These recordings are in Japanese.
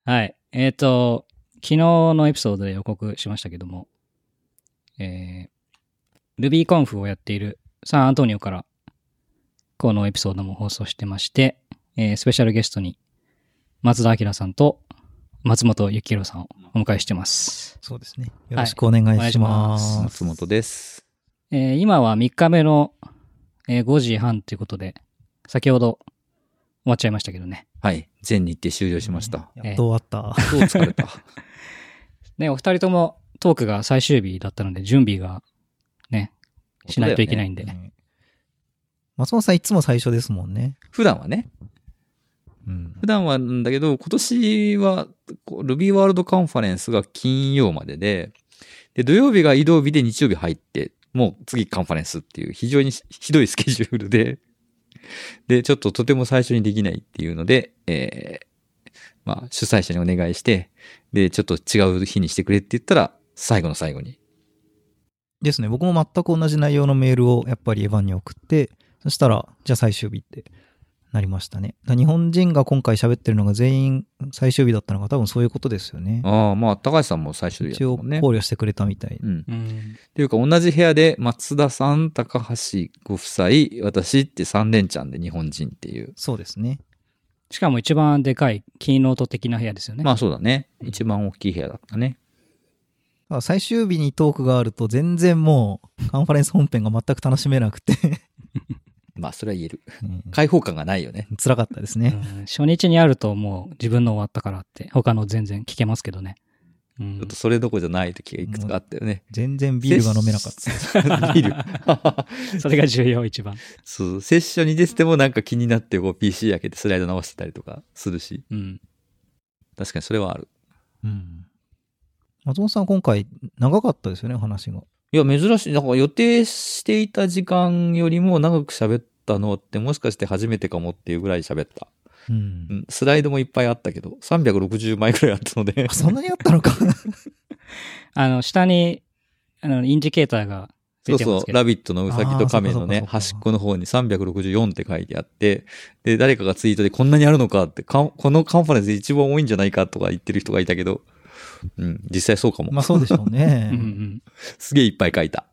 はい。昨日のエピソードで予告しましたけども、RubyConf をやっているサンアントニオから、このエピソードも放送してまして、スペシャルゲストに松田明さんと松本幸宏さんをお迎えしてます。 そうですね。よろしくお願いします。 はい、松本です。 今は3日目の、5時半ということで、先ほど終わっちゃいましたけどね。 はい。全日程終了しました。 やっと終わった。 どう疲れた。 ね、お二人ともトークが最終日だったので、準備がね、しないといけないんで。 松本さんいつも最初ですもんね。 普段はね。普段はなんだけど、今年は Ruby ワールドカンファレンスが金曜までで、土曜日が移動日で日曜日入って、もう次カンファレンスっていう非常にひどいスケジュールで、ちょっととても最初にできないっていうので、主催者にお願いして、ちょっと違う日にしてくれって言ったら、最後の最後に。 ですね。僕も全く同じ内容のメールをやっぱりエヴァンに送って、そしたら、じゃあ最終日ってなりましたね。日本人が今回喋ってるのが全員最終日だったのが多分そういうことですよね。 ああ、高橋さんも最終日だったもんね。 一応考慮してくれたみたい。 っていうか同じ部屋で松田さん、高橋ご夫妻、私って3連チャンで日本人っていう。 そうですね。 しかも一番でかいキーノート的な部屋ですよね。 そうだね。一番大きい部屋だったね。 最終日にトークがあると全然もうカンファレンス本編が全く楽しめなくてそれは言える。開放感がないよね。 辛かったですね。 初日にあるともう自分の終わったからって、他の全然聞けますけどね。 ちょっとそれどころじゃない時がいくつかあったよね。 全然ビールが飲めなかった。 ビール。 それが重要一番。 そう、セッションに出ててもなんか気になってPC 開けてスライド直してたりとかするし。確かにそれはある。 松本さん今回長かったですよね、話が。 いや、珍しい。なんか予定していた時間よりも長く喋ったのってもしかして初めてかもっていうぐらい喋った。スライドもいっぱいあったけど、360枚くらいあったので。 そんなにあったのか。 下に、インジケーターが出てますけど。 ラビットのウサギとカメのね、端っこの方に364って書いてあって、誰かがツイートでこんなにあるのかって、このカンファレンスで一番多いんじゃないかとか言ってる人がいたけど、実際そうかも。 そうでしょうね。 すげえいっぱい書いた。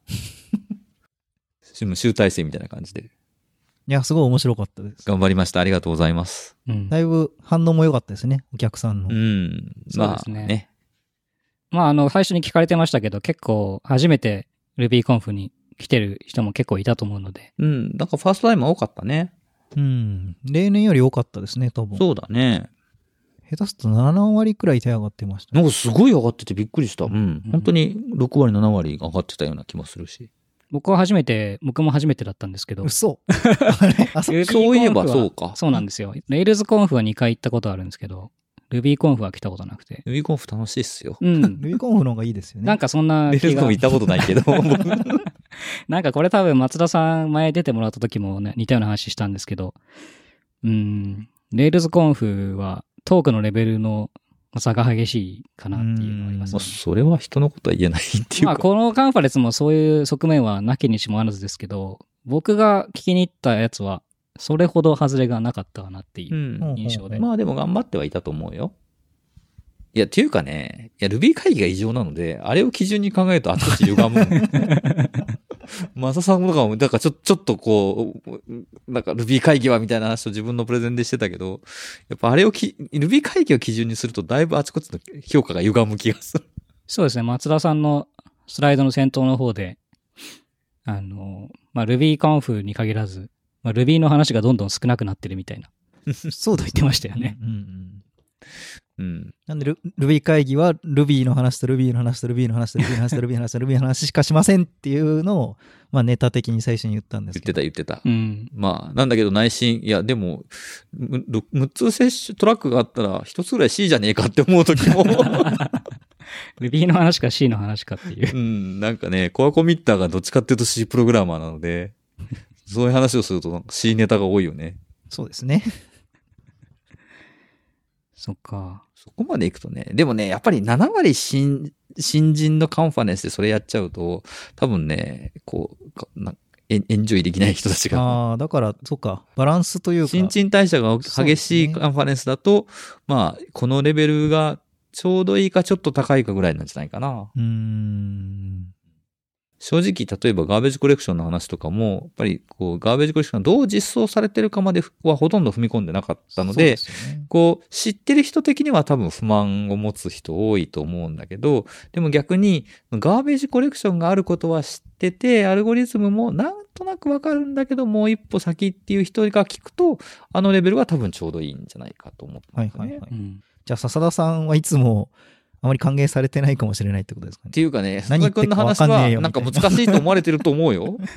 集大成みたいな感じで。 いや、すごい面白かったです。 頑張りました。ありがとうございます。 だいぶ反応も良かったですね、お客さんの。 そうですね。最初に聞かれてましたけど、結構初めて RubyConf に来てる人も結構いたと思うので。 なんかファーストタイム多かったね。 例年より多かったですね、多分。 そうだね。 下手すると7割くらい手上がってました。 なんかすごい上がっててびっくりした。本当に6割、7割上がってたような気もするし。 僕も初めてだったんですけど。 嘘。 そういえばそうか。 そうなんですよ。RailsConf は2回行ったことあるんですけど、RubyConf は来たことなくて。 RubyConf 楽しいっすよ。 RubyConf の方がいいですよね。 なんかそんな気が。 RailsConf 行ったことないけど。 なんかこれ多分松田さん前出てもらった時も、ね、似たような話したんですけど、RailsConf はトークのレベルの差が激しいかなっていうのがありますね。 それは人のことは言えないっていうか。 このカンファレンスもそういう側面はなきにしもあらずですけど、僕が聞きに行ったやつは、それほど外れがなかったかなっていう印象で。 でも頑張ってはいたと思うよ。いや、っていうかね、Ruby 会議が異常なので、あれを基準に考えるとあちこち歪む。マサさんとかも、だからちょっとこう、なんか Ruby 会議はみたいな話を自分のプレゼンでしてたけど、やっぱあれをRuby 会議を基準にするとだいぶあちこちの評価が歪む気がする。 そうですね、松田さんのスライドの先頭の方で、RubyConf に限らず、Ruby の話がどんどん少なくなってるみたいな。 そうだ言ってましたよね。 なんで Ruby 会議は Ruby の話と Ruby の話と Ruby の話と Ruby の話と Ruby の話と Ruby の話しかしませんっていうのを、ネタ的に最初に言ったんですけど。 言ってた。なんだけど内心、いやでも、6つセッショントラックがあったら1つぐらい C じゃねえかって思う時も。 Ruby の話か C の話かっていう。 なんかね、コアコミッターがどっちかっていうと C プログラマーなので、そういう話をすると C ネタが多いよね。 そうですね。 そっか。 そこまでいくとね。でもね、やっぱり7割新人のカンファレンスでそれやっちゃうと、多分ね、 エンジョイできない人たちが。 ああ、だから、そっか、バランスというか。 新陳代謝が激しいカンファレンスだと、まあ、このレベルがちょうどいいかちょっと高いかぐらいなんじゃないかな。正直、例えばガーベージコレクションの話とかも、やっぱりこうガーベージコレクションがどう実装されてるかまではほとんど踏み込んでなかったので、こう知ってる人的には多分不満を持つ人多いと思うんだけど、でも逆にガーベージコレクションがあることは知ってて、アルゴリズムもなんとなくわかるんだけど、もう一歩先っていう人が聞くと、あのレベルが多分ちょうどいいんじゃないかと思ってますね。 はいはいはい。じゃあ笹田さんはいつもあまり歓迎されてないかもしれないってことですかね。 っていうかね、 何言ってるか分かんねえよなんか難しいと思われてると思うよ。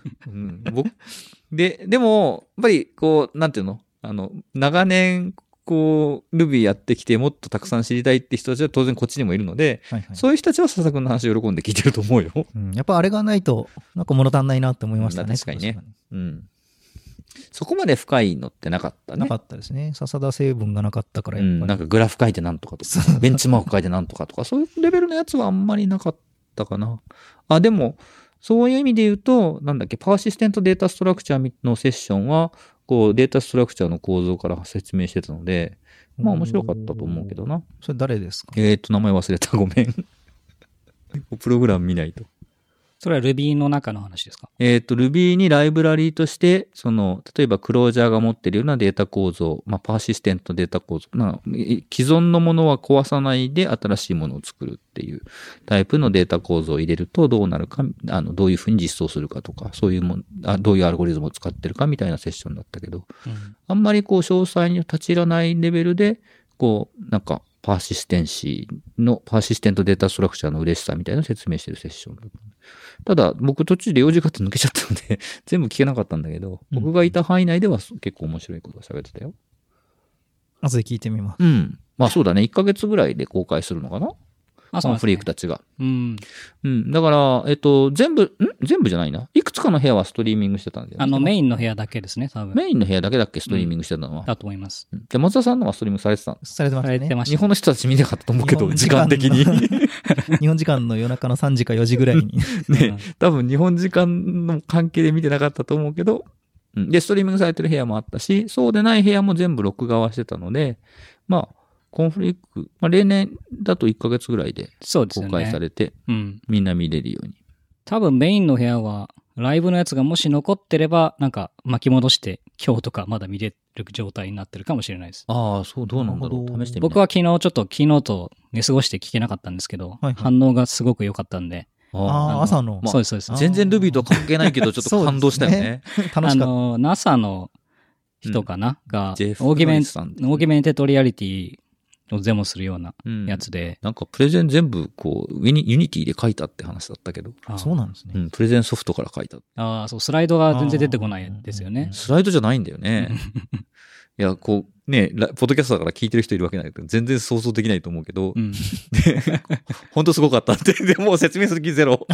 でも、やっぱりこう、なんていうの長年、こう、Ruby やってきてもっとたくさん知りたいって人たちは当然こっちにもいるので、はいはい、そういう人たちは笹田君の話を喜んで聞いてると思うよ。 やっぱあれがないと、なんか物足んないなって思いましたね。 確かにね。そこまで深いのってなかったね。 なかったですね。笹田成分がなかったからやっぱり。 なんかグラフ書いてなんとかとか、ベンチマーク書いてなんとかとか、そういうレベルのやつはあんまりなかったかな。あ、でも、そういう意味で言うと、なんだっけ、パーシステントデータストラクチャーのセッションは、こう、データストラクチャーの構造から説明してたので、まあ面白かったと思うけどな。 それ誰ですか？ 名前忘れた。ごめん。プログラム見ないと。 それは Ruby の中の話ですか ？Ruby にライブラリーとして、例えばクロージャーが持っているようなデータ構造、まあ、パーシステントデータ構造、既存のものは壊さないで新しいものを作るっていうタイプのデータ構造を入れるとどうなるか、どういうふうに実装するかとか、そういうどういうアルゴリズムを使ってるかみたいなセッションだったけど、あんまりこう詳細に立ち入らないレベルで、こう、なんか、パーシステントデータストラクチャーの嬉しさみたいな説明してるセッションだった。ただ、僕途中で用事があって抜けちゃったので、全部聞けなかったんだけど、僕がいた範囲内では結構面白いことを喋ってたよ。 後で聞いてみます。 まあそうだね。1ヶ月ぐらいで公開するのかな？コンフリークたちが。だから、全部じゃないな。いくつかの部屋はストリーミングしてたんだよね。 メインの部屋だけですね、多分。 メインの部屋だけだっけ、ストリーミングしてたのは。 だと思います。 で、松田さんのはストリーミングされてたの？ されてましたね。 日本の人たち見なかったと思うけど、時間的に。 日本時間の夜中の3時か4時ぐらいに。 ね、多分日本時間の関係で見てなかったと思うけど、で、ストリーミングされてる部屋もあったし、そうでない部屋も全部録画はしてたので、まあ、コンフリーク、例年だと1ヶ月ぐらいで公開されて、みんな見れるように。 多分メインの部屋は、ライブのやつがもし残ってれば、なんか巻き戻して今日とかまだ見れる状態になってるかもしれないです。 ああ、そう、どうなんだろう。試してみて。 僕は昨日ちょっと昨日と寝過ごして聞けなかったんですけど、反応がすごく良かったんで。 朝の。 そうです、そうです。 全然 Ruby と関係ないけど、ちょっと感動したよね。 楽しかった。 NASA の人かな、が、オーギメンテッドリアリティをデモするようなやつで。 なんかプレゼン全部こう、ユニティで書いたって話だったけど。 そうなんですね。 プレゼンソフトから書いた。 そう、スライドが全然出てこないですよね。 スライドじゃないんだよね。いや、こう、ね、ポッドキャストだから聞いてる人いるわけないけど、全然想像できないと思うけど、本当すごかったって、でも説明する気ゼロ。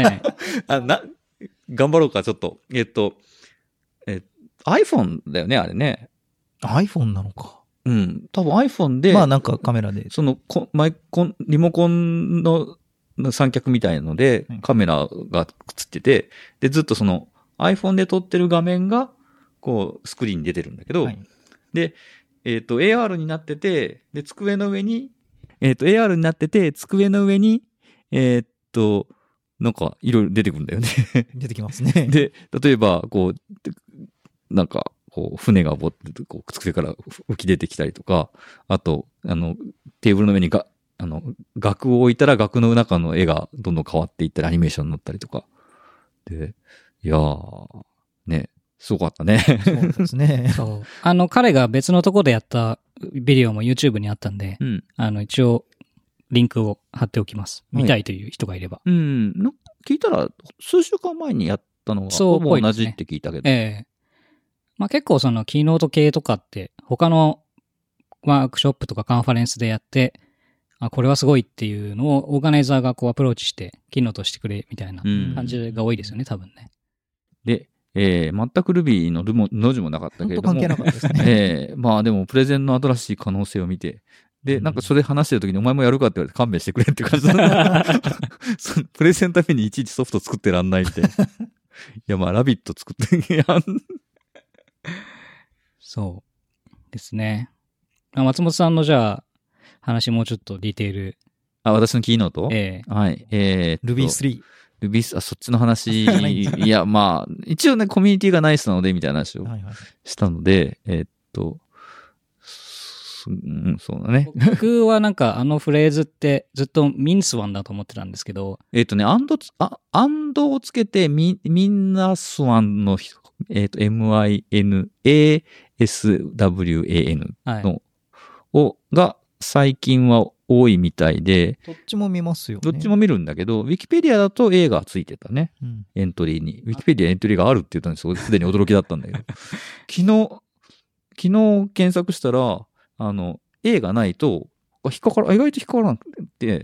頑張ろうか、ちょっと。iPhone だよね、あれね。 iPhone なのか。 多分 iPhone で、 まあなんかカメラで。 リモコンの三脚みたいなので、カメラがくっつってて、で、ずっとその iPhone で撮ってる画面が、こう、スクリーンに出てるんだけど、で、AR になってて、で、机の上に、AR になってて、机の上に、なんか、いろいろ出てくるんだよね。 出てきますね。 で、例えば、こう、なんか、こう、船がこう、机から浮き出てきたりとか、あと、テーブルの上に額を置いたら額の中の絵がどんどん変わっていったり、アニメーションになったりとか。で、いやー、ね、すごかったね。 そうですね。 そう。彼が別のところでやったビデオも YouTube にあったんで、一応、リンクを貼っておきます。見たいという人がいれば。 聞いたら、数週間前にやったのが、ほぼ同じって聞いたけど。 まあ結構そのキーノート系とかって他のワークショップとかカンファレンスでやって、これはすごいっていうのをオーガナイザーがこうアプローチしてキーノートしてくれみたいな感じが多いですよね、多分ね。 で、全く Ruby の文字もなかったけれども。 関係なかったですね。 まあでもプレゼンの新しい可能性を見て、で、なんかそれ話してる時にお前もやるかって言われて勘弁してくれって感じだプレゼンのためにいちいちソフト作ってらんないみたいな。 や、まあ、ラビット作ってやん。 そうですね。松本さんのじゃあ、話もうちょっとディテール。 私のキーノートはい。 Ruby3。 Ruby、そっちの話。 ないんだいや、まあ、一応ね、コミュニティがナイスなので、みたいな話をはいはい。 したので、そうだね。 僕はなんかフレーズってずっとミンスワンだと思ってたんですけど、 アンドをつけてミンナスワンの、MINASWAN の、が最近は多いみたいで、 どっちも見ますよね。 どっちも見るんだけど、ウィキペディアだと A がついてたね。 うんエントリーに。ウィキペディアエントリーがあるって言ったんですよ。すでに驚きだったんだけど。昨日検索したら、A がないと、意外と引っかからなくて、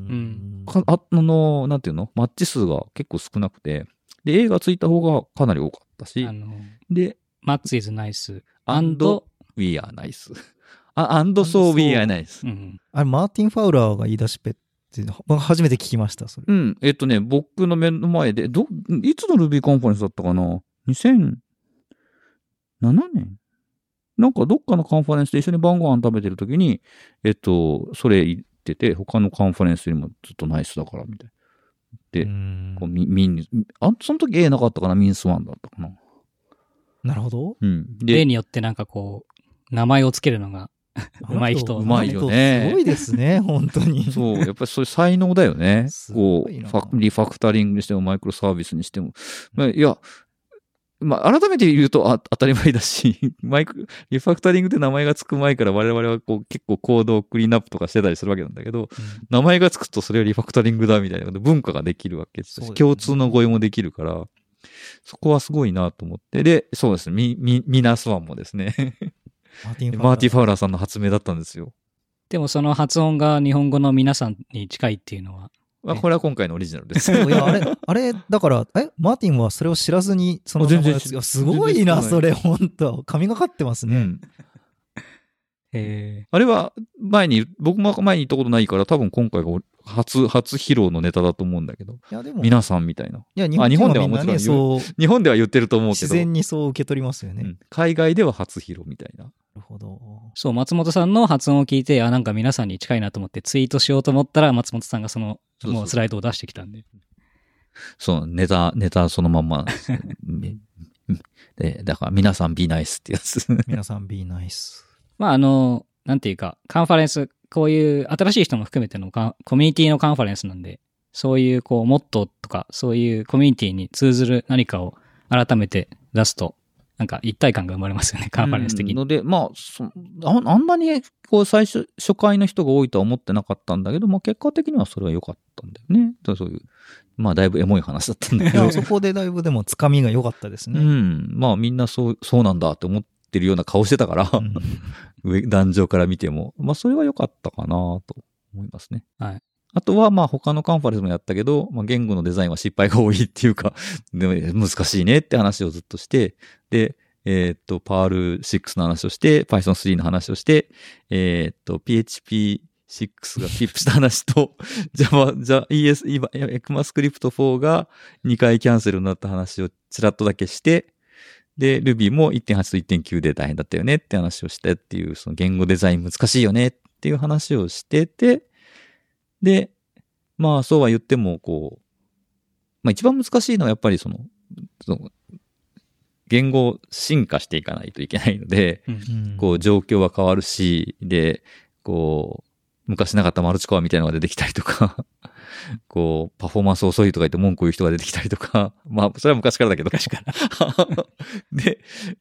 なんていうのマッチ数が結構少なくて、で、A がついた方がかなり多かったし、で、 Mats is nice and we are nice. and so we are nice. あれ、マーティン・ファウラーが言い出しっぺって初めて聞きました、それ。 うん。僕の目の前で、いつの Ruby カンファレンスだったかな ?2007 年なんかどっかのカンファレンスで一緒に晩ご飯食べてるときに、それ言ってて、他のカンファレンスよりもずっとナイスだから、みたいな。で、こうその時 A なかったかなミンスワンだったかな。 なるほど。 うん。 例によってなんかこう、名前をつけるのが上手い人。 うまいよね。 すごいですね、本当に。 そう、やっぱりそういう才能だよね。こう、リリファクタリングにしてもマイクロサービスにしても。いや、まあ、改めて言うと当たり前だし、リファクタリングって名前がつく前から我々はこう結構コードをクリーンアップとかしてたりするわけなんだけど、名前がつくとそれはリファクタリングだみたいな文化ができるわけですし、共通の語彙もできるから、そこはすごいなと思って。で、そうですね、ミナスワンもですね、マーティ・ファウラーさんの発明だったんですよ。 でもその発音が日本語の皆さんに近いっていうのは、 これは今回のオリジナルです。 いや、あれ、だから、マーティンはそれを知らずに、その名前をすごいな、それ、本当神がかってますね。 あれは僕も前に言ったことないから、多分今回が初披露のネタだと思うんだけど。 いや、でも。 皆さんみたいな。 いや、日本ではもちろん日本では言ってると思うけど。 自然にそう受け取りますよね。 海外では初披露みたいな。 なるほど。 そう、松本さんの発音を聞いて、なんか皆さんに近いなと思ってツイートしようと思ったら、松本さんがもうスライドを出してきたんで。 そう、ネタそのまんまなんですで、だから皆さん be nice ってやつ。 皆さん be nice。 まあなんていうか、カンファレンス、こういう新しい人も含めてのコミュニティのカンファレンスなんで、そういうこう、モットーとか、そういうコミュニティに通ずる何かを改めて出すと、なんか一体感が生まれますよね、カンファレンス的に。 ので、まあ、あんなにこう初回の人が多いとは思ってなかったんだけど、まあ結果的にはそれは良かったんだよね。そういう、まあだいぶエモい話だったんだけど。 そこでだいぶでもつかみが良かったですね。 まあみんなそうなんだって思ってるような顔してたから、壇上から見ても、まあそれは良かったかなと思いますね。 はい。 あとは、まあ他のカンファレンスもやったけど、まあ言語のデザインは失敗が多いっていうか、でも難しいねって話をずっとして、で、パール6の話をして、Python 3の話をして、PHP 6がキープした話と、ECMAScript 4が2回キャンセルになった話をちらっとだけして、で、Ruby も 1.8 と 1.9 で大変だったよねって話をしてっていう、その言語デザイン難しいよねっていう話をしてて、で、まあそうは言っても、こう、まあ一番難しいのはやっぱりその言語を進化していかないといけないので、こう状況は変わるし、で、こう、昔なかったマルチコアみたいなのが出てきたりとか、こう、パフォーマンス遅いとか言って文句言う人が出てきたりとか、まあ、それは昔からだけど。昔から。で、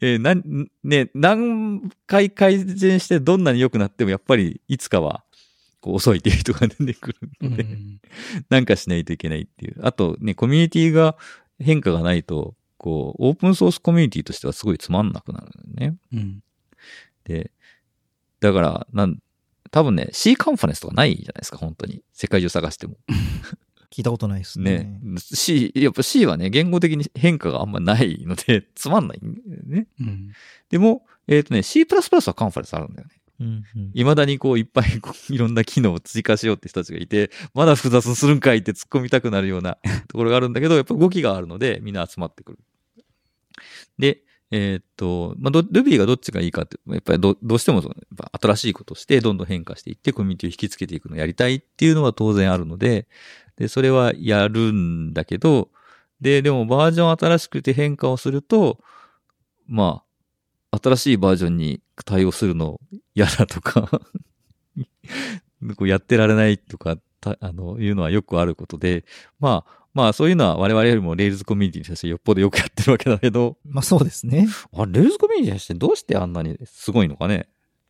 何回改善してどんなに良くなっても、やっぱりいつかは、こう遅いっていう人が出てくるので、なんかしないといけないっていう。あとね、コミュニティが変化がないと、こう、オープンソースコミュニティとしてはすごいつまんなくなるんだよね。で、だから、多分ね、C カンファレンスとかないじゃないですか、本当に。世界中探しても。 聞いたことないですね。 やっぱ C はね、言語的に変化があんまないので、つまんないんだよね。でも、C++ はカンファレンスあるんだよね。 うんうん未だにこういっぱいいろんな機能を追加しようって人たちがいて、まだ複雑にするんかいって突っ込みたくなるようなところがあるんだけど、やっぱ動きがあるので、みんな集まってくる。で、Ruby がどっちがいいかって、やっぱりどうしてもやっぱ新しいことをして、どんどん変化していって、コミュニティを引きつけていくのをやりたいっていうのは当然あるので、で、それはやるんだけど、でもバージョン新しくて変化をすると、まあ、新しいバージョンに対応するの嫌だとかこうやってられないとか、いうのはよくあることで、まあ、そういうのは我々よりも Rails コミュニティに対してよっぽどよくやってるわけだけど、 まあそうですね。 Rails コミュニティに対してどうしてあんなにすごいのかね。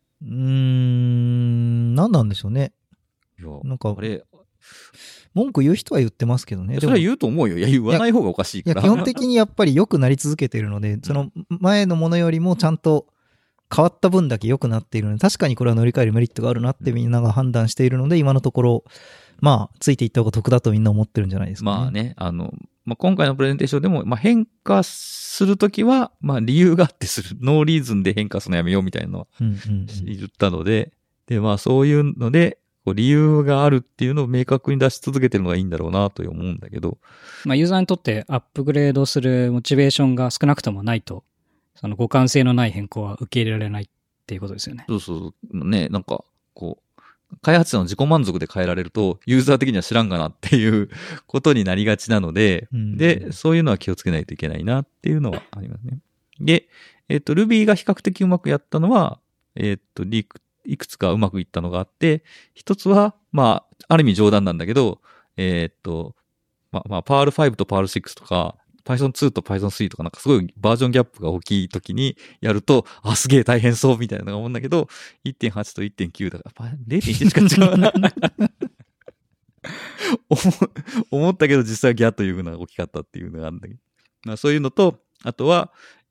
何なんでしょうね。 いや、 なんかあれ、 文句言う人は言ってますけどね。 それは言うと思うよ。いや、言わない方がおかしいから。 基本的にやっぱり良くなり続けているので、その前のものよりもちゃんと変わった分だけ良くなっているので、確かにこれは乗り換えるメリットがあるなってみんなが判断しているので、今のところ、まあ、ついていった方が得だとみんな思ってるんじゃないですかね。 まあね、今回のプレゼンテーションでも、変化するときは、理由があってする。ノーリーズンで変化するのやめようみたいなのは言ったので、で、そういうので、理由があるっていうのを明確に出し続けてるのがいいんだろうなと思うんだけど。 ユーザーにとってアップグレードするモチベーションが少なくともないと、その互換性のない変更は受け入れられないっていうことですよね。 そうね、なんか、開発者の自己満足で変えられると、ユーザー的には知らんがなっていうことになりがちなので、で、そういうのは気をつけないといけないなっていうのはありますね。で、Ruby が比較的うまくやったのは、いくつかうまくいったのがあって、一つは、ある意味冗談なんだけど、Perl 5と Perl 6とか、Python 2と Python 3とかなんかすごいバージョンギャップが大きい時にやると、すげえ大変そうみたいなのが思うんだけど、1.8 と 1.9 だから、0.1しか違うな。思ったけど実際はギャというのが大きかったっていうのがあるんだけど。そういうのと、あとは、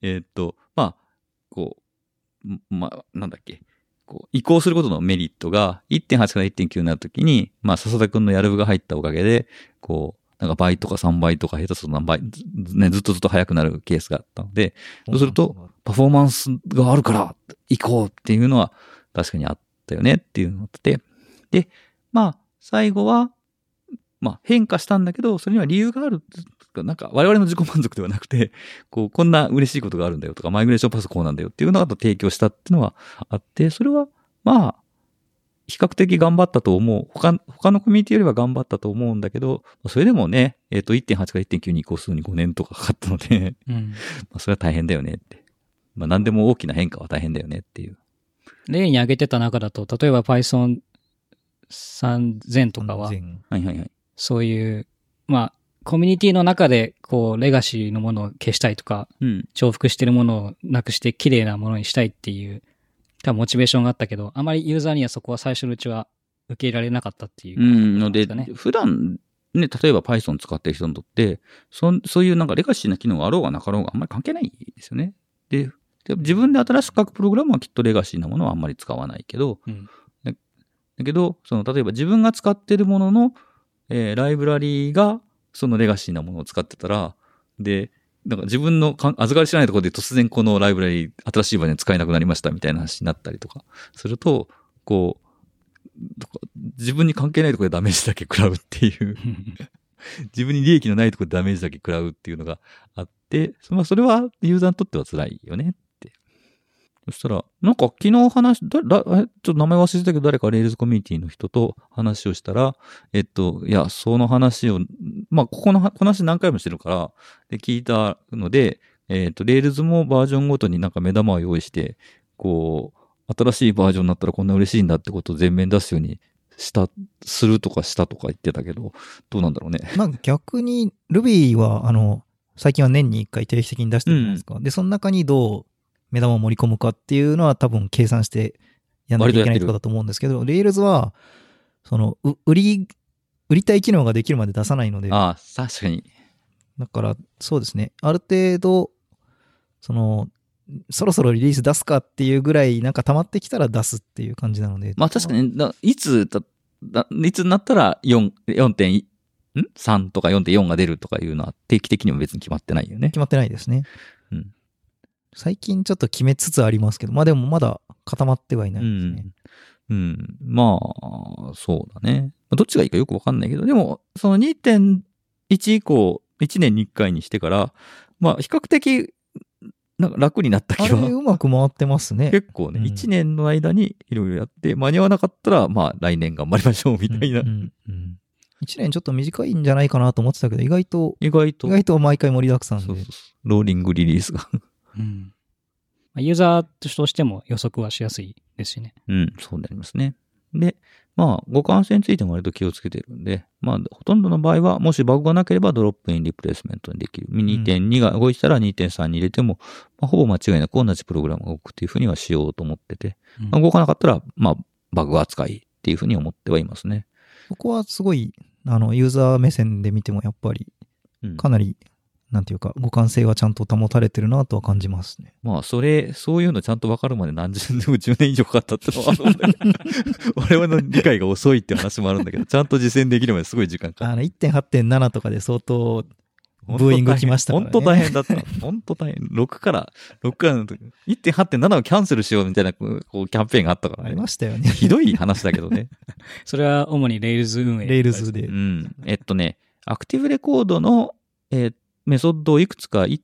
なんだっけ。移行することのメリットが 1.8 から 1.9 になるときに、笹田くんのやる部が入ったおかげで、なんか倍とか3倍とか下手すると何倍、ね、ずっと速くなるケースがあったので、そうすると、パフォーマンスがあるから行こうっていうのは確かにあったよねっていうのがあって、で、最後は、変化したんだけど、それには理由がある。なんか我々の自己満足ではなくて、こんな嬉しいことがあるんだよとか、マイグレーションパスこうなんだよっていうのを提供したっていうのはあって、それは、比較的頑張ったと思う。他のコミュニティよりは頑張ったと思うんだけど、それでもね、1.8 から 1.9 に移行するのに5年とかかかったので、それは大変だよねって。何でも大きな変化は大変だよねっていう。 例に挙げてた中だと、例えば Python 3000とかは、そういう、コミュニティの中で、レガシーのものを消したいとか、重複してるものをなくして綺麗なものにしたいっていう、多分モチベーションがあったけど、あまりユーザーにはそこは最初のうちは受け入れられなかったっていう、 ので、普段、ね、例えば Python 使ってる人にとって、そういうなんかレガシーな機能があろうがなかろうがあんまり関係ないですよね。で、自分で新しく書くプログラムはきっとレガシーなものはあんまり使わないけど、だけど、例えば自分が使ってるものの、ライブラリーが、そのレガシーなものを使ってたら、で、なんか自分の預かり知らないところで突然このライブラリー、新しいバージョン使えなくなりましたみたいな話になったりとかすると、自分に関係ないところでダメージだけ食らうっていう、自分に利益のないところでダメージだけ食らうっていうのがあって、それはユーザーにとっては辛いよね。そしたら、なんか昨日ちょっと名前忘れたけど誰かレールズコミュニティの人と話をしたら、いや、その話を、この話何回もしてるから、で、聞いたので、レールズもバージョンごとになんか目玉を用意して、新しいバージョンになったらこんな嬉しいんだってことを全面出すようにするとかしたとか言ってたけど、どうなんだろうね。 逆に Ruby は、最近は年に1回定期的に出してるじゃないですか。で、その中にどう目玉を盛り込むかっていうのは多分計算してやらなきゃいけないところだと思うんですけど、Rails は、売りたい機能ができるまで出さないので。 確かに。 だから、そうですね。ある程度、そろそろリリース出すかっていうぐらいなんか溜まってきたら出すっていう感じなので。 確かに、いつになったら4.3 とか 4.4 が出るとかいうのは定期的にも別に決まってないよね。 決まってないですね。 最近ちょっと決めつつありますけど、まあでもまだ固まってはいないですね。 まあ、そうだね。どっちがいいかよくわかんないけど、でも、その 2.1 以降、1年に1回にしてから、まあ、比較的、なんか楽になった気は。 あれうまく回ってますね。 結構ね、1年の間にいろいろやって、間に合わなかったら、まあ、来年頑張りましょう、みたいな。 1年ちょっと短いんじゃないかなと思ってたけど、意外と毎回盛りだくさんで。 そうローリングリリースが。 ユーザーとしても予測はしやすいですしね。 そうなりますね。で、まあ、互換性についても割と気をつけてるんで、まあ、ほとんどの場合は、もしバグがなければドロップインリプレイスメントにできる。2.2 が動いてたら 2.3 に入れても、まあ、ほぼ間違いなく同じプログラムが動くっていうふうにはしようと思ってて、まあ、動かなかったら、まあ、バグ扱いっていうふうに思ってはいますね。 そこはすごい、ユーザー目線で見てもやっぱり、かなり、なんていうか、互換性はちゃんと保たれてるなとは感じますね。 まあ、そういうのちゃんと分かるまで10年以上かかったってのはあるので、我々の理解が遅いって話もあるんだけど、ちゃんと実践できるまですごい時間かかる。 1.8.7 とかで相当、ブーイング来ましたからね。 本当大変だった。本当大変。6からの時、1.8.7 をキャンセルしようみたいな、こう、キャンペーンがあったからね。 ありましたよね。 ひどい話だけどね。 それは主に Rails 運営。 Rails で。 アクティブレコードの、メソッドをいくつか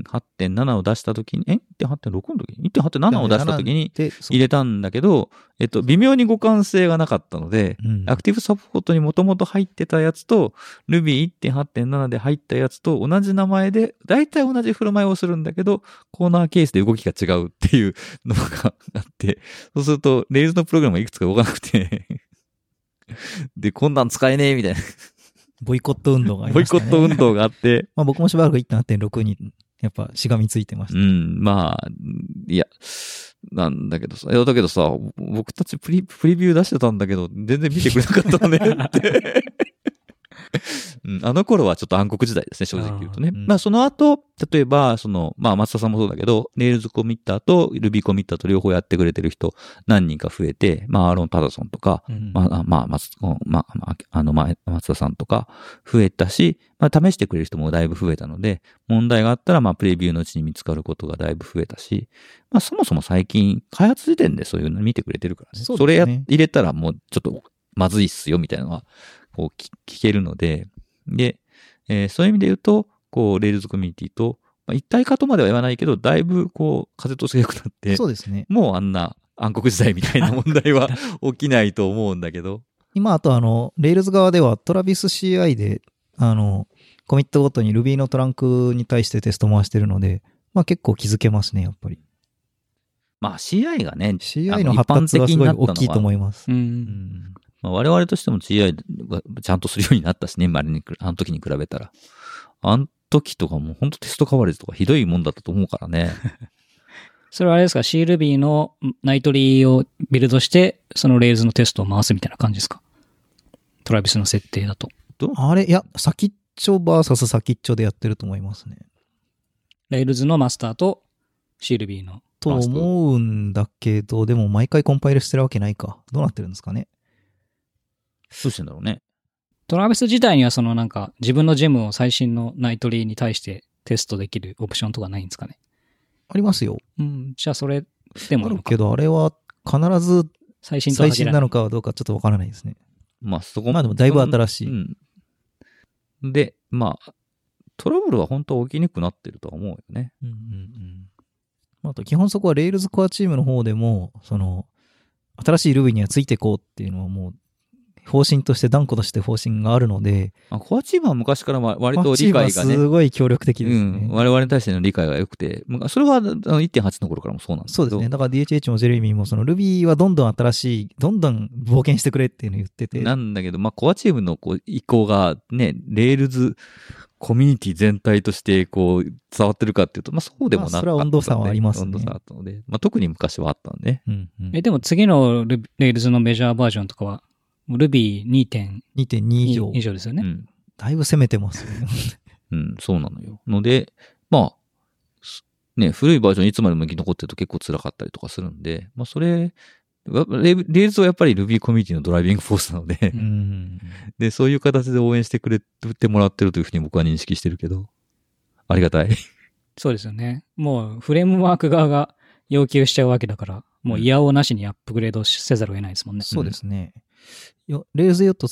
1.8.7 を出したときに、1.8.6 の時に 1.8.7 を出したときに入れたんだけど、微妙に互換性がなかったので、アクティブサポートにもともと入ってたやつと、Ruby1.8.7 で入ったやつと同じ名前で、だいたい同じ振る舞いをするんだけど、コーナーケースで動きが違うっていうのがあって、そうすると、Rails のプログラムがいくつか動かなくて、で、こんなん使えねえみたいな。 ボイコット運動がありましたね。 ボイコット運動があって。 まあ僕もしばらく 1.8.6 にやっぱしがみついてました。 まあ、いや、なんだけどさ、だけどさ、僕たちプレビュー出してたんだけど、全然見てくれなかったのねって。あの頃はちょっと暗黒時代ですね、正直言うとね。まあその後、例えば、まあ松田さんもそうだけど、Rails コミッターと Ruby コミッターと両方やってくれてる人何人か増えて、まあアーロン・パタソンとか、松田さんとか増えたし、まあ試してくれる人もだいぶ増えたので、問題があったらまあプレビューのうちに見つかることがだいぶ増えたし、まあそもそも最近開発時点でそういうの見てくれてるからね。それ入れたらもうちょっとまずいっすよみたいなのは、こう聞けるので、で、そういう意味で言うと、こう、Rails コミュニティと、まあ、一体化とまでは言わないけど、だいぶこう、風通しが良くなって、 そうですね。 もうあんな暗黒時代みたいな問題は起きないと思うんだけど。 今、あとRails 側では Travis CI で、コミットごとに Ruby のトランクに対してテスト回してるので、まあ結構気づけますね、やっぱり。 まあ CI がね、 CI の発達はすごい大きいと思います。 まあ、我々としても CI がちゃんとするようになったしね、あの時に比べたら。あの時とかも本当テストカバレージとかひどいもんだったと思うからね。 それはあれですか、CRuby のナイトリーをビルドして、その Rails のテストを回すみたいな感じですか？トラビスの設定だと。 あれ、いや、先っちょ VS 先っちょでやってると思いますね。 Rails のマスターと CRuby の。 と思うんだけど、でも毎回コンパイルしてるわけないか。どうなってるんですかね。 どうしてんだろうね。 トラビス自体にはそのなんか自分のジェムを最新のナイトリーに対してテストできるオプションとかないんですかね？ ありますよ。 じゃあそれでもあるけど、あれは必ず最新なのかどうかちょっとわからないですね。 まあそこまあでもだいぶ新しい。 で、まあ、トラブルは本当は起きにくくなってるとは思うよね。 あと基本そこは Rails コアチームの方でも、新しい Ruby にはついていこうっていうのはもう、方針として断固として方針があるので、 コアチームは昔から割と理解がね、 すごい協力的ですね。 我々に対しての理解が良くて、それは 1.8 の頃からもそうなんですけど。 そうですね。だから DHH もジェレミーもRuby はどんどん新しい、どんどん冒険してくれっていうのを言ってて。 なんだけど、コアチームの意向がね、Rails コミュニティ全体として伝わってるかっていうと、そうでもなかった、 それは温度差はありますね。 温度差あったので、特に昔はあったんで。 でも次の Rails のメジャーバージョンとかは、Ruby 2.2 以上ですよね。 だいぶ攻めてますよね。 そうなのよ。ので、古いバージョンいつまでも生き残ってると結構辛かったりとかするんで、それ、Rails はやっぱり Ruby コミュニティのドライビングフォースなので、で、そういう形で応援してくれてもらってるというふうに僕は認識してるけど、ありがたい。 そうですよね。もうフレームワーク側が要求しちゃうわけだから、もういやおうなしにアップグレードせざるを得ないですもんね。 そうですね。Rails ヨット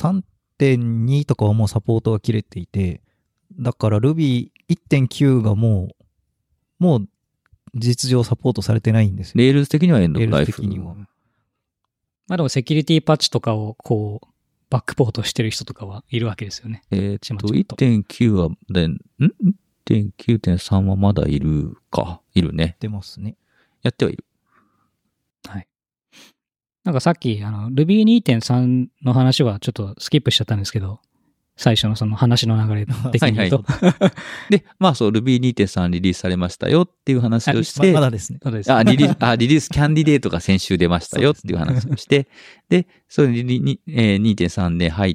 3.2 とかはもうサポートが切れていて、だから Ruby 1.9 がもう事実上サポートされてないんですよ。 レールズ的にはエンドオブライ Rails フ。 的には。 まあでもセキュリティパッチとかをこう、バックポートしてる人とかはいるわけですよね。ちまちまと 1.9 は、1.9.3 はまだいるか。いるね。 出ますね。 やってはいる。 はい。なんかさっき、Ruby 2.3 の話はちょっとスキップしちゃったんですけど、最初のその話の流れ的に言うと。 で、まあそう、Ruby 2.3 リリースされましたよっていう話をして、 まだですね。 そうです。 リリースキャンディデートが先週出ましたよっていう話をして、で、それに、2.3 で入った、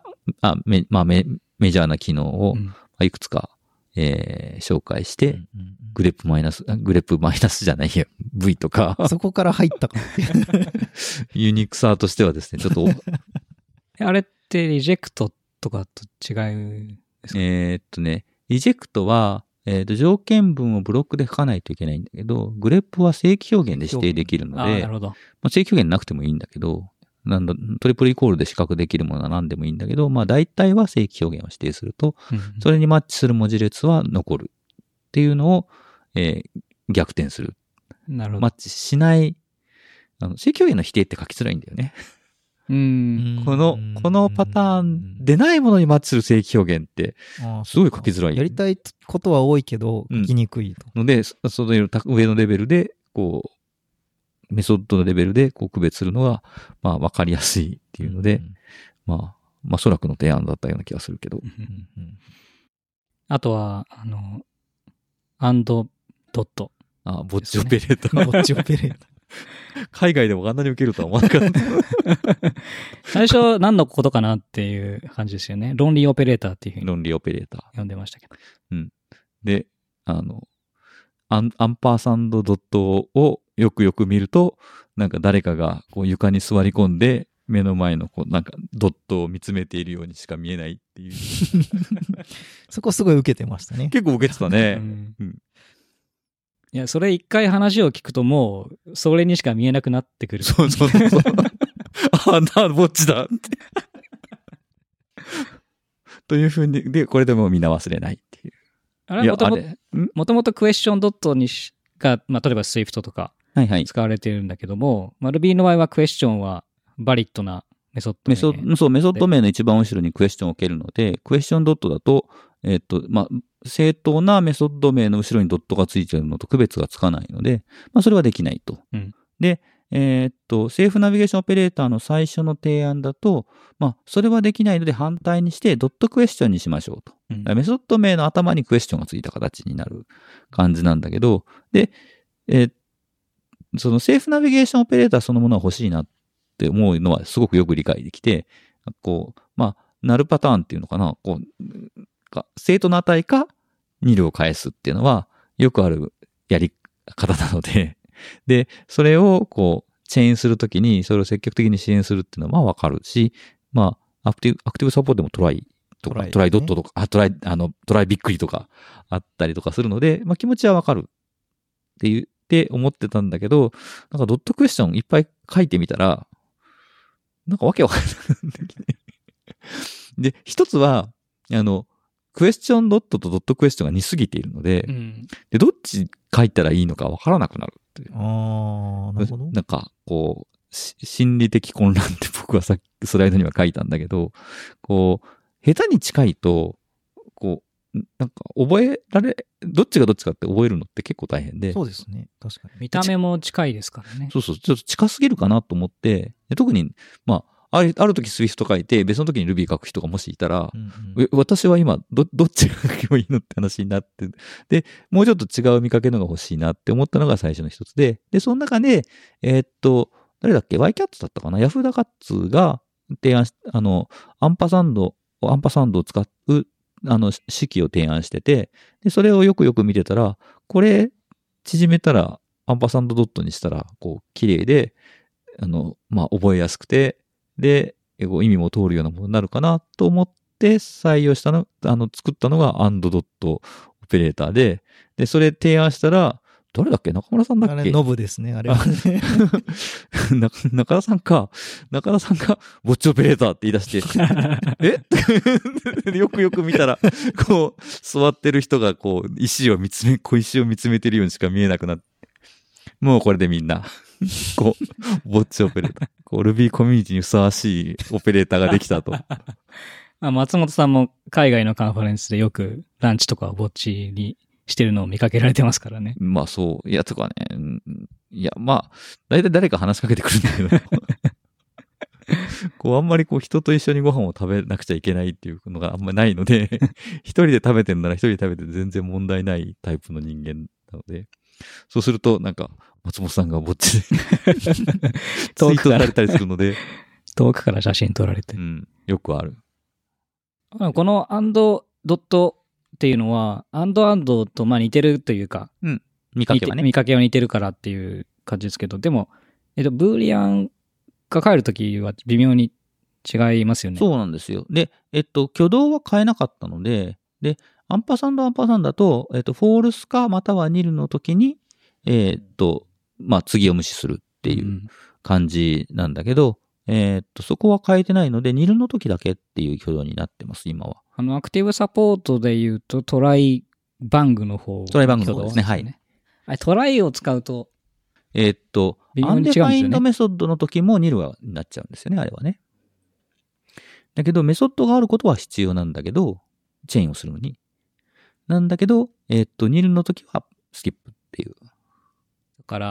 メジャーな機能をいくつか、紹介して、グレップマイナスじゃないよ、V とか。 そこから入ったかっていう。 ユニークさとしてはですね、ちょっと。 あれってリジェクトとかと違うですか？ リジェクトは、条件文をブロックで書かないといけないんだけど、グレップは正規表現で指定できるので、 なるほど。 正規表現なくてもいいんだけど、トリプルイコールで比較できるものは何でもいいんだけど、まあ大体は正規表現を指定すると、それにマッチする文字列は残るっていうのを、逆転する。 なるほど。 マッチしない、正規表現の否定って書きづらいんだよね。このパターンでないものにマッチする正規表現って、すごい書きづらい。 やりたいことは多いけど、書きにくいと。 ので、その上のレベルで、こう、メソッドのレベルでこう区別するのが、まあ、わかりやすいっていうので、まあ、ソラクの提案だったような気がするけど。 あとは、アンドドット。 ボッチオペレーター。 ボッチオペレーター。 海外でもあんなに受けるとは思わなかった。 最初何のことかなっていう感じですよね。論理オペレーターっていうふうに。 論理オペレーター。 呼んでましたけど。 うん。で、アンパーサンドドットをよく見ると、なんか誰かがこう床に座り込んで、目の前のこうなんかドットを見つめているようにしか見えないっていう。 そこすごい受けてましたね。 結構受けてたね。 いや、それ一回話を聞くともう、それにしか見えなくなってくる。 そう。ぼっちだって。というふうに、で、これでもうみんな忘れないっていう。 あれもともとクエスチョンドットが、まあ、例えば Swift とか使われているんだけども、まあ、Ruby の場合はクエスチョンはバリッドなメソッド名。 そう、メソッド名の一番後ろにクエスチョンを置けるので、クエスチョンドットだと、まあ、正当なメソッド名の後ろにドットがついているのと区別がつかないので、まあ、それはできないと。で、セーフナビゲーションオペレーターの最初の提案だと、まあ、それはできないので反対にしてドットクエスチョンにしましょうと。メソッド名の頭にクエスチョンがついた形になる感じなんだけど、で、そのセーフナビゲーションオペレーターそのものは欲しいなって思うのはすごくよく理解できて、こう、まあ、ナルパターンっていうのかな、こう、正当な値か2ルを返すっていうのはよくあるやり方なので、で、それをこう、チェーンするときに、それを積極的に支援するっていうのはまあわかるし、まあ、アクティブサポートでもトライとか、トライドットとか、トライびっくりとかあったりとかするので、まあ気持ちはわかるって思ってたんだけど、なんかドットクエスチョンいっぱい書いてみたら、なんかわけわかんないんだけどね。で、一つは、クエスチョンドットとドットクエスチョンが似すぎているので、で、どっち書いたらいいのかわからなくなるっていう。 なるほど。 なんか、こう、心理的混乱って僕はさっきスライドには書いたんだけど、こう、下手に近いと、こう、なんかどっちがどっちかって覚えるのって結構大変で。 そうですね。確かに。 見た目も近いですからね。 そう、ちょっと近すぎるかなと思って、特に、まあ、ある時 Swift 書いて、別の時に Ruby 書く人がもしいたら、私は今どっちが書けばいいのって話になって、で、もうちょっと違う見かけのが欲しいなって思ったのが最初の一つで、で、その中で、誰だっけ ?YCAT だったかな ?Yahoo ダカッツが提案し、アンパサンドを使う、式を提案してて、で、それをよく見てたら、これ、縮めたら、アンパサンドドットにしたら、こう、綺麗で、まあ、覚えやすくて、で、意味も通るようなものになるかなと思って採用した作ったのがアンドドットオペレーターで、で、それ提案したら、誰だっけ中村さんだっけあれ、ノブですね、あれはね。 中田さんが、ボッチオペレーターって言い出して、よくよく見たら、こう、座ってる人が、こう、小石を見つめてるようにしか見えなくなって、もうこれでみんな、こう、ボッチオペレーター。こう、Ruby コミュニティにふさわしいオペレーターができたと。 松本さんも海外のカンファレンスでよくランチとかぼっちにしてるのを見かけられてますからね。 まあそう、いやとかね、いやまあ、だいたい誰か話しかけてくるんだけど、こうあんまりこう人と一緒にご飯を食べなくちゃいけないっていうのがあんまりないので、一人で食べてるなら一人で食べて全然問題ないタイプの人間なので、そうするとなんか松本さんがぼっちでツイートされたりするので、 遠くから写真撮られて。 うん、よくある。 このアンドドットっていうのは、アンドとまあ似てるというか、 見かけはね。 見かけは似てるからっていう感じですけど、でも、ブーリアンが変えるときは微妙に違いますよね。 そうなんですよ。で、挙動は変えなかったので、で、アンパサンドだと、フォールスかまたはニルの時に、まあ、次を無視するっていう感じなんだけど、そこは変えてないので、ニルの時だけっていう挙動になってます、今は。 アクティブサポートで言うと、トライバングの方。 トライバングの方ですね、はい。 トライを使うと、 アンデファインドメソッドの時もニルになっちゃうんですよね、あれはね。だけど、メソッドがあることは必要なんだけど、チェーンをするのに。なんだけど、ニルの時はスキップっていう。 だから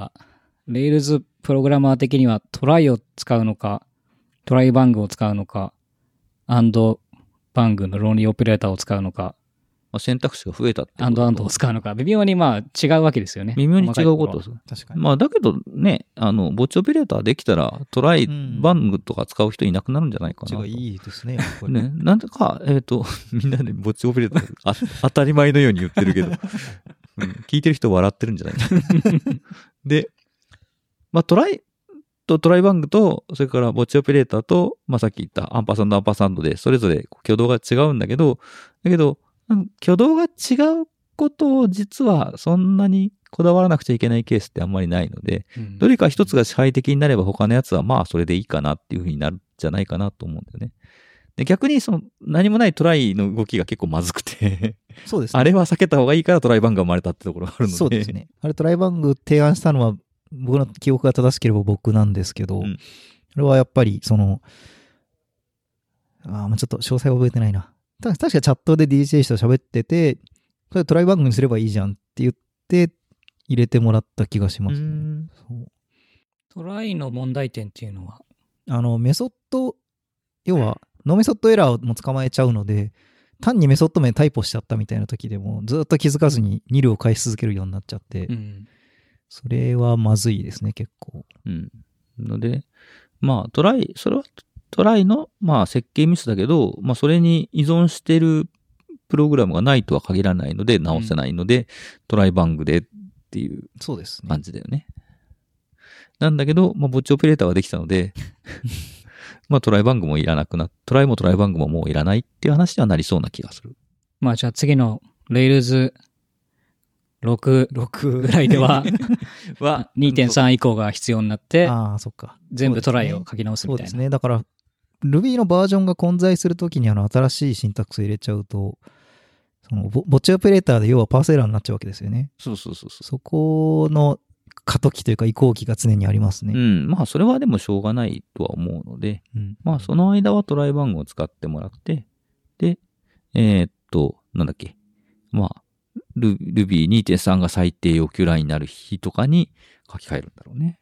、Rails プログラマー的にはトライを使うのか、トライバングを使うのか、アンドバングのロンリーオペレーターを使うのか、 まあ、選択肢が増えたってこと。 アンドを使うのか、微妙にまあ違うわけですよね。 微妙に違うことです。 確かに。 まあだけどね、ボッチオペレーターできたらトライバングとか使う人いなくなるんじゃないかなと。 こっちがいいですね。 ね、なんでか、みんなでボッチオペレーター当たり前のように言ってるけど、聞いてる人笑ってるんじゃないで、まあトライバングと、それからボッチオペレーターと、まあさっき言ったアンパサンドで、それぞれ挙動が違うんだけど、挙動が違うことを実はそんなにこだわらなくちゃいけないケースってあんまりないので、どれか一つが支配的になれば他のやつはまあそれでいいかなっていうふうになるんじゃないかなと思うんだよね。で逆にその何もないトライの動きが結構まずくてそうですね。 あれは避けた方がいいからトライバングが生まれたってところがあるので。 そうですね。あれトライバング提案したのは僕の記憶が正しければ僕なんですけど、これはやっぱりその、もうちょっと詳細は覚えてないな。確かチャットで DJ と喋ってて、これトライバングにすればいいじゃんって言って入れてもらった気がしますね。 トライの問題点っていうのはメソッド、要はノーメソッドエラーも捕まえちゃうので、単にメソッド名タイプしちゃったみたいな時でもずっと気づかずにニルを返し続けるようになっちゃって、それはまずいですね、結構。 ので、まあそれはトライの、まあ、設計ミスだけど、まあ、それに依存してるプログラムがないとは限らないので、直せないので、トライバングでっていう感じだよね。なんだけど、まあ、ボッチオペレーターができたので、まあ、トライバングもいらなくなっトライバングももういらないっていう話にはなりそうな気がする。 まあ、じゃあ次の Rails 6ぐらいでは2.3 以降が必要になって、 そっか。 全部トライを書き直すみたいな。 そうですね。だから、Ruby のバージョンが混在するときに新しいシンタックスを入れちゃうと、そのボッチオペレーターで要はパーセーラーになっちゃうわけですよね。 そう。 そこの過渡期というか移行期が常にありますね。 まあそれはでもしょうがないとは思うので、まあその間はトライバングを使ってもらって、で、なんだっけ。まあ、Ruby 2.3 が最低要求ラインになる日とかに書き換えるんだろうね。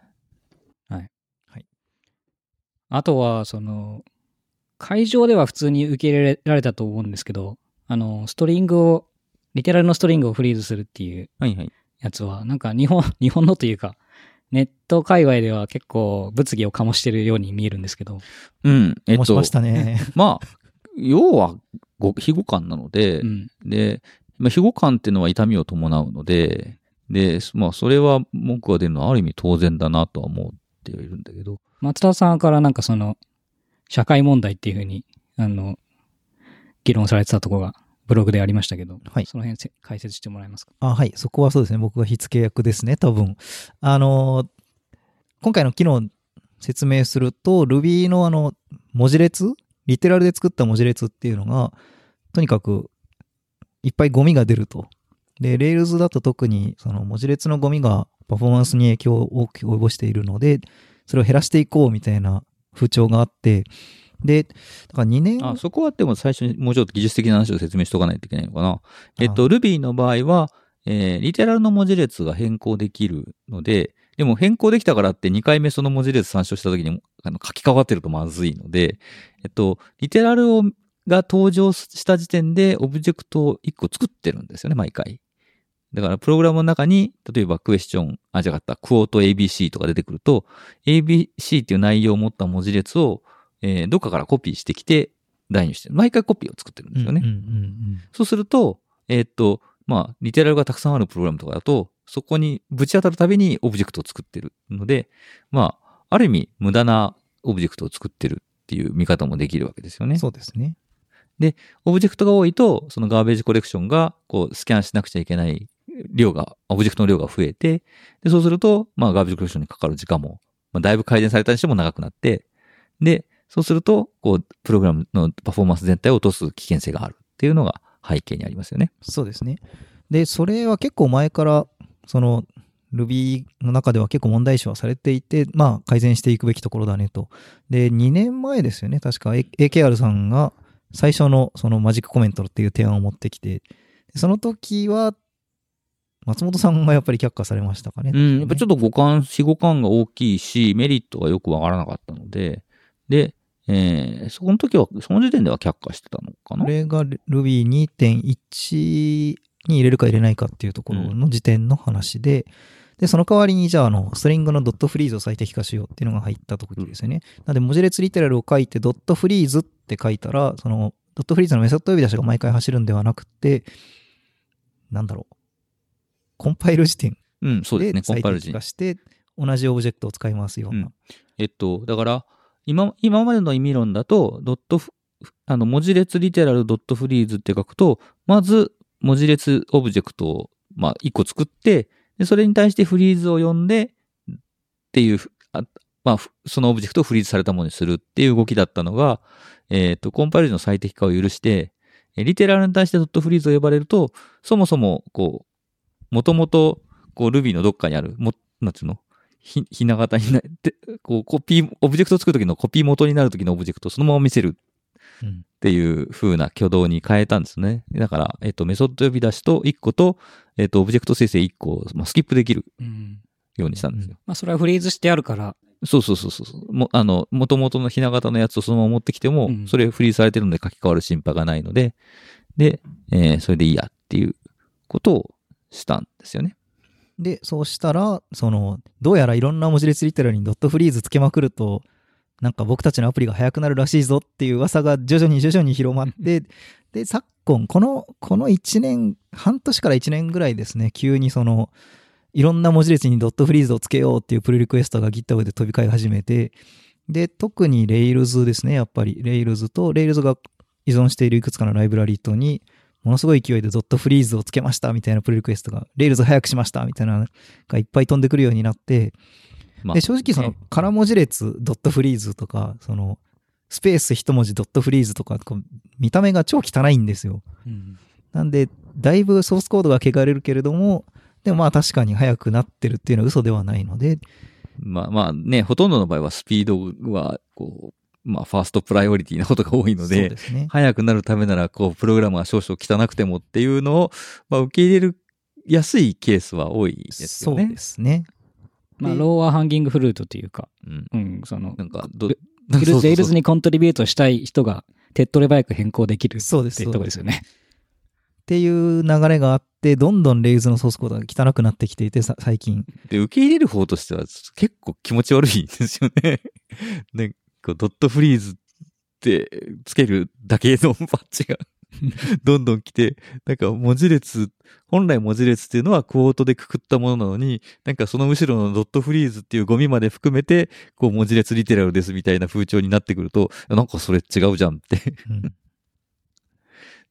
あとは、会場では普通に受け入れられたと思うんですけど、リテラルのストリングをフリーズするっていうやつは、なんか日本のというか、ネット界隈では結構物議を醸してるように見えるんですけど。 醸しましたね。 まあ、要は、非互換なので、で、非互換っていうのは痛みを伴うので、まあ、それは文句が出るのはある意味当然だなとは思っているんだけど。 松田さんからなんか社会問題っていうふうに、議論されてたところがブログでありましたけど、 はいその辺解説してもらえますか？ はい。そこはそうですね。僕が火付け役ですね、多分。今回の機能説明すると、Ruby の文字列、リテラルで作った文字列っていうのが、とにかくいっぱいゴミが出ると。で、Rails だと特にその文字列のゴミがパフォーマンスに影響を大きく及ぼしているので、それを減らしていこうみたいな風潮があって、で、だから2年。 そこはでも最初にもうちょっと技術的な話を説明しておかないといけないのかな。Ruby の場合は、リテラルの文字列が変更できるので、でも変更できたからって2回目その文字列参照した時に書き換わってるとまずいので、リテラルが登場した時点でオブジェクトを1個作ってるんですよね、毎回。だからプログラムの中に、例えばクオート ABC とか出てくると、ABC っていう内容を持った文字列をどっかからコピーしてきて代入してる。毎回コピーを作ってるんですよね。そうすると、リテラルがたくさんあるプログラムとかだと、そこにぶち当たるたびにオブジェクトを作ってるので、ある意味無駄なオブジェクトを作ってるっていう見方もできるわけですよね。 そうですね。 で、オブジェクトが多いと、そのガーベージコレクションがスキャンしなくちゃいけないオブジェクトの量が増えて、で、そうすると、ガーベージコレクションにかかる時間も、だいぶ改善されたにしても長くなって、で、そうすると、プログラムのパフォーマンス全体を落とす危険性があるっていうのが背景にありますよね。 そうですね。で、それは結構前から、Ruby の中では結構問題視はされていて、改善していくべきところだねと。で、2年前ですよね。確か AKR さんが最初のそのマジックコメントっていう提案を持ってきて、その時は、松本さんがやっぱり却下されましたかね。 やっぱちょっと互換が大きいし、メリットがよくわからなかったので、で、その時は、その時点では却下してたのかな。 これが Ruby2.1 に入れるか入れないかっていうところの時点の話で、で、その代わりにじゃあストリングのドットフリーズを最適化しようっていうのが入った時ですよね。なので文字列リテラルを書いてドットフリーズって書いたら、そのドットフリーズのメソッド呼び出しが毎回走るんではなくて、コンパイル時点で最適化して同じオブジェクトを使いますような。 だから今までの意味論だと文字列リテラルドットフリーズって書くと、まず文字列オブジェクトを1個作って、でそれに対してフリーズを呼んでっていう、そのオブジェクトをフリーズされたものにするっていう動きだったのが、コンパイル時の最適化を許して、リテラルに対してドットフリーズを呼ばれると、そもそももともとRuby のどっかにあるひな形になって、オブジェクトを作るときのコピー元になるときのオブジェクトをそのまま見せるっていう風な挙動に変えたんですね。だから、メソッド呼び出しと1個と、オブジェクト生成1個を、スキップできるようにしたんですよ。 それはフリーズしてあるから。 そう。もともとのひな形のやつをそのまま持ってきても、それフリーズされてるので書き換わる心配がないので、で、それでいいやっていうことをしたんですよね。 で、そうしたら、どうやらいろんな文字列リテラルにドットフリーズつけまくると、僕たちのアプリが速くなるらしいぞっていう噂が徐々に広まって、で、昨今、この1年、半年から1年ぐらいですね、急にいろんな文字列にドットフリーズをつけようっていうプルリクエストが GitHub で飛び交い始めて、で、特に Rails ですね、やっぱり Rails が依存しているいくつかのライブラリとに、ものすごい勢いでドットフリーズをつけましたみたいなプルリクエストが、Rails 早くしましたみたいなのがいっぱい飛んでくるようになって、で、正直空文字列ドットフリーズとか、スペース一文字ドットフリーズとか、見た目が超汚いんですよ。なんで、だいぶソースコードが汚れるけれども、でも確かに速くなってるっていうのは嘘ではないので。 ほとんどの場合はスピードは、ファーストプライオリティなことが多いので、速くなるためなら、プログラムが少々汚くてもっていうのを、受け入れるやすいケースは多いですよね。 そうですね。 ローアーハンギングフルートっていうか、レイルズにコントリビュートしたい人が手っ取り早く変更できるっていうところですよね。 っていう流れがあって、どんどんレイズのソースコードが汚くなってきていて、最近。 で、受け入れる方としては結構気持ち悪いですよね。ドットフリーズってつけるだけのパッチがどんどん来て、本来文字列っていうのはクォートでくくったものなのに、その後ろのドットフリーズっていうゴミまで含めて、文字列リテラルですみたいな風潮になってくると、それ違うじゃんって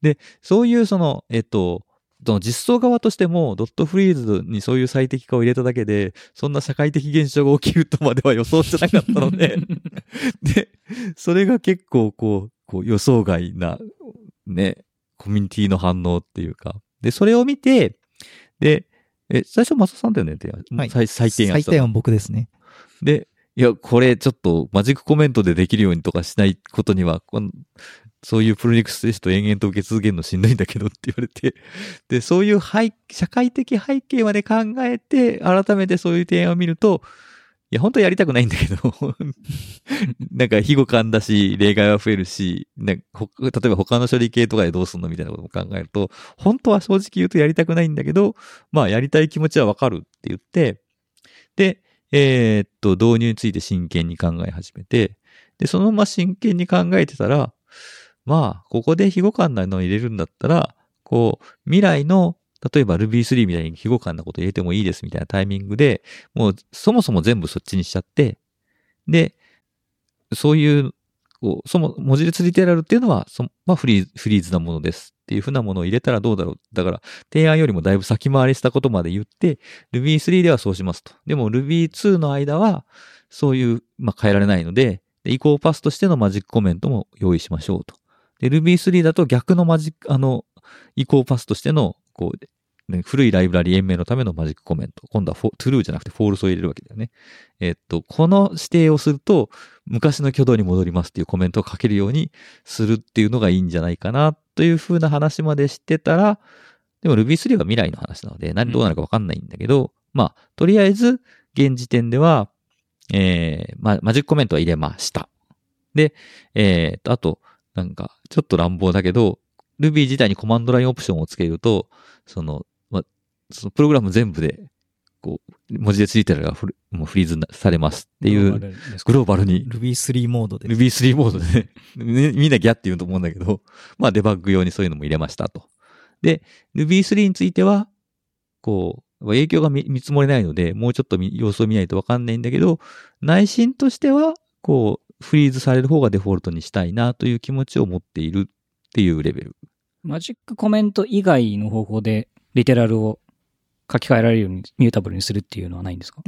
で、そういうその実装側としても、ドットフリーズにそういう最適化を入れただけで、そんな社会的現象が起きるとまでは予想してなかったので、で、それが結構こう予想外な、ね、コミュニティの反応っていうか。で、それを見て、で、最初、松田さんだよね、 はい、 最低案。 最低案僕ですね。 で、いや、これちょっとマジックコメントでできるようにとかしないことには、そういうプロジェクトテスト延々と受け続けるのしんどいんだけどって言われて、で、そういう社会的背景まで考えて、改めてそういう提案を見ると、いや、本当はやりたくないんだけど、なんか、非互換だし、例外は増えるし、例えば他の処理系とかでどうすんのみたいなことも考えると、本当は正直言うとやりたくないんだけど、まあ、やりたい気持ちはわかるって言って、で、導入について真剣に考え始めて、で、そのまま真剣に考えてたら、まあ、ここで非互換なのを入れるんだったら、未来の、例えば Ruby3 みたいに非互換なこと入れてもいいですみたいなタイミングで、もうそもそも全部そっちにしちゃって、で、そういう、文字列リテラルっていうのは、フリーズなものですっていうふうなものを入れたらどうだろう。だから、提案よりもだいぶ先回りしたことまで言って、Ruby3 ではそうしますと。でも Ruby2 の間は、そういう、変えられないので、移行パスとしてのマジックコメントも用意しましょうと。で、Ruby3 だと逆の移行パスとしての、古いライブラリ延命のためのマジックコメント。今度はtrue じゃなくて false を入れるわけだよね。この指定をすると、昔の挙動に戻りますっていうコメントを書けるようにするっていうのがいいんじゃないかなというふうな話までしてたら、でも Ruby3 は未来の話なので、どうなるかわかんないんだけど、とりあえず、現時点では、マジックコメントは入れました。で、あと、ちょっと乱暴だけど、Ruby 自体にコマンドラインオプションをつけると、そのプログラム全部で、文字列リテラルがもうフリーズされますっていう、グローバルに。 Ruby3 モードで。 Ruby3 モードでね。みんなギャって言うと思うんだけど、デバッグ用にそういうのも入れましたと。で、Ruby3 については、影響が見積もれないので、もうちょっと様子を見ないとわかんないんだけど、内心としては、フリーズされる方がデフォルトにしたいなという気持ちを持っているっていうレベル。 マジックコメント以外の方法でリテラルを書き換えられるようにミュータブルにするっていうのはないんですか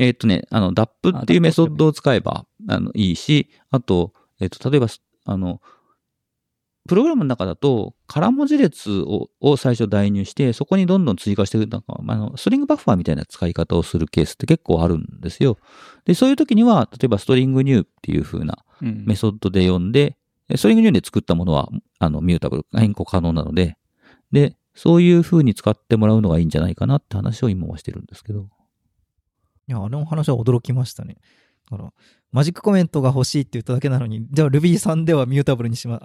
DAP っていうメソッドを使えばいいし、あと、例えば、プログラムの中だと、空文字列を最初代入して、そこにどんどん追加していく、ストリングバッファーみたいな使い方をするケースって結構あるんですよ。で、そういう時には、例えばストリングニューっていう風なメソッドで読んで、ストリングニューで作ったものは、ミュータブル、変更可能なので、で、そういう風に使ってもらうのがいいんじゃないかなって話を今はしてるんですけど。 いや、あの話は驚きましたね。だから、マジックコメントが欲しいって言っただけなのに、じゃあ Ruby さんではイミュータブルにします。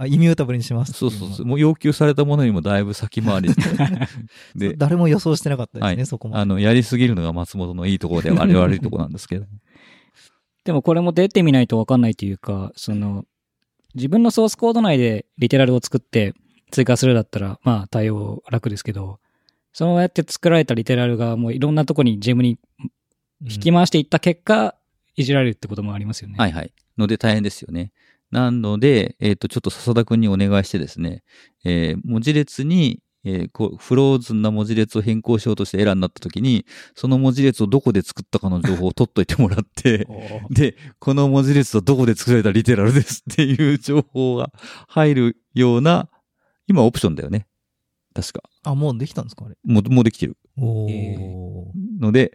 そう。もう要求されたものにもだいぶ先回りで。誰も予想してなかったですね、はい、そこまで。 やりすぎるのが松本のいいところでは悪いところなんですけど。 でもこれも出てみないとわかんないというか、自分のソースコード内でリテラルを作って追加するだったら、対応楽ですけど、そうやって作られたリテラルがもういろんなとこにジェムに引き回していった結果、いじられるってこともありますよね。 はいはい。ので大変ですよね。なので、ちょっと笹田くんにお願いしてですね、文字列に、フローズンな文字列を変更しようとしてエラーになった時に、その文字列をどこで作ったかの情報を取っといてもらって、で、この文字列はどこで作られたリテラルですっていう情報が入るような、今オプションだよね。確か。 あ、もうできたんですかあれ。 もうできてる。ので、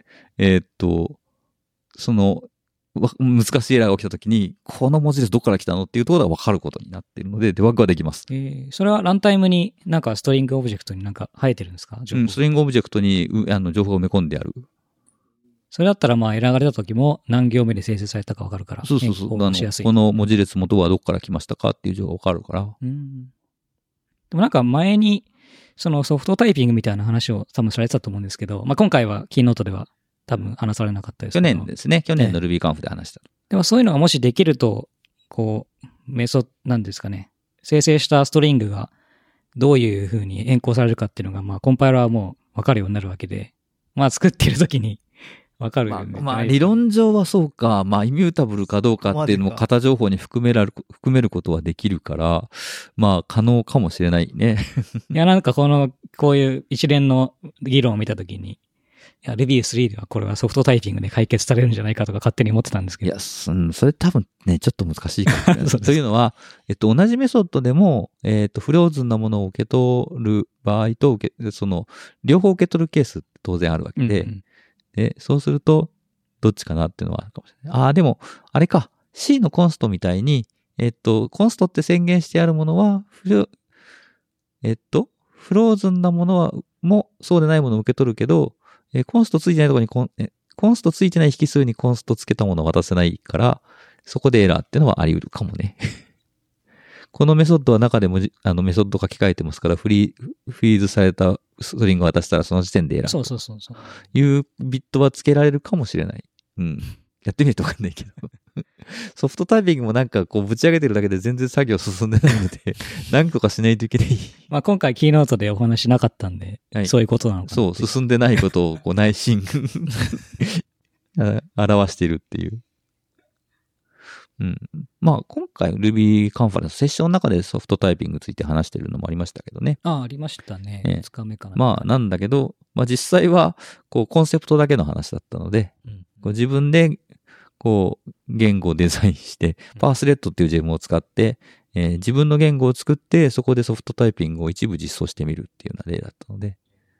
難しいエラーが起きたときに、この文字列どこから来たのっていうところが分かることになっているので、デバッグはできます。 それはランタイムにストリングオブジェクトに生えてるんですか？ ストリングオブジェクトに情報を埋め込んである。 それだったらエラーが出たときも何行目で生成されたか分かるから。 そう。この文字列元はどこから来ましたかっていう情報が分かるから。 でも前に、ソフトタイピングみたいな話を多分されてたと思うんですけど、今回はキーノートでは多分話されなかったですけど。 去年ですね。去年の Ruby カンフで話した。 でもそういうのがもしできると、なんですかね。生成したストリングがどういう風に変更されるかっていうのが、コンパイラーはもう分かるようになるわけで、作ってる時に、 わかるよね。 まあ理論上はそうか。まあイミュータブルかどうかっていうのも型情報に含めることはできるから、まあ可能かもしれないね。 いや、なんかこういう一連の議論を見たときに、いや、Ruby 3ではこれはソフトタイピングで解決されるんじゃないかとか勝手に思ってたんですけど。 いや、それ多分ね、ちょっと難しいかもしれない。 そうですというのは、同じメソッドでも、フローズンなものを受け取る場合と、両方受け取るケースって当然あるわけで、 うんうん、 で、そうすると、どっちかなっていうのはあるかもしれない。でも、あれか、C のコンストみたいに、コンストって宣言してあるものは、フローズンなものもそうでないものを受け取るけど、コンストついてないところにコンストついてない引数にコンストつけたものを渡せないから、そこでエラーっていうのはあり得るかもね。このメソッドは中でもメソッド書き換えてますから、フリーズされたストリングを渡したらその時点でエラー。 そう。 いうビットはつけられるかもしれない。うん。やってみるとわかんないけど。ソフトタイピングもなんかこうぶち上げてるだけで全然作業進んでないので、何とかしないといけない。 まあ今回キーノートでお話なかったんで、はい、そういうことなのかな。 そう、進んでないことをこう内心表しているっていう。うん。まあ今回 Ruby カンファレンスセッションの中でソフトタイピングについて話してるのもありましたけどね。 ありましたね。2日目かな。 まあなんだけど、まあ実際はこうコンセプトだけの話だったので、こう自分でこう言語をデザインして、パースレッドっていうジェムを使って、自分の言語を作って、そこでソフトタイピングを一部実装してみるっていうような例だったので、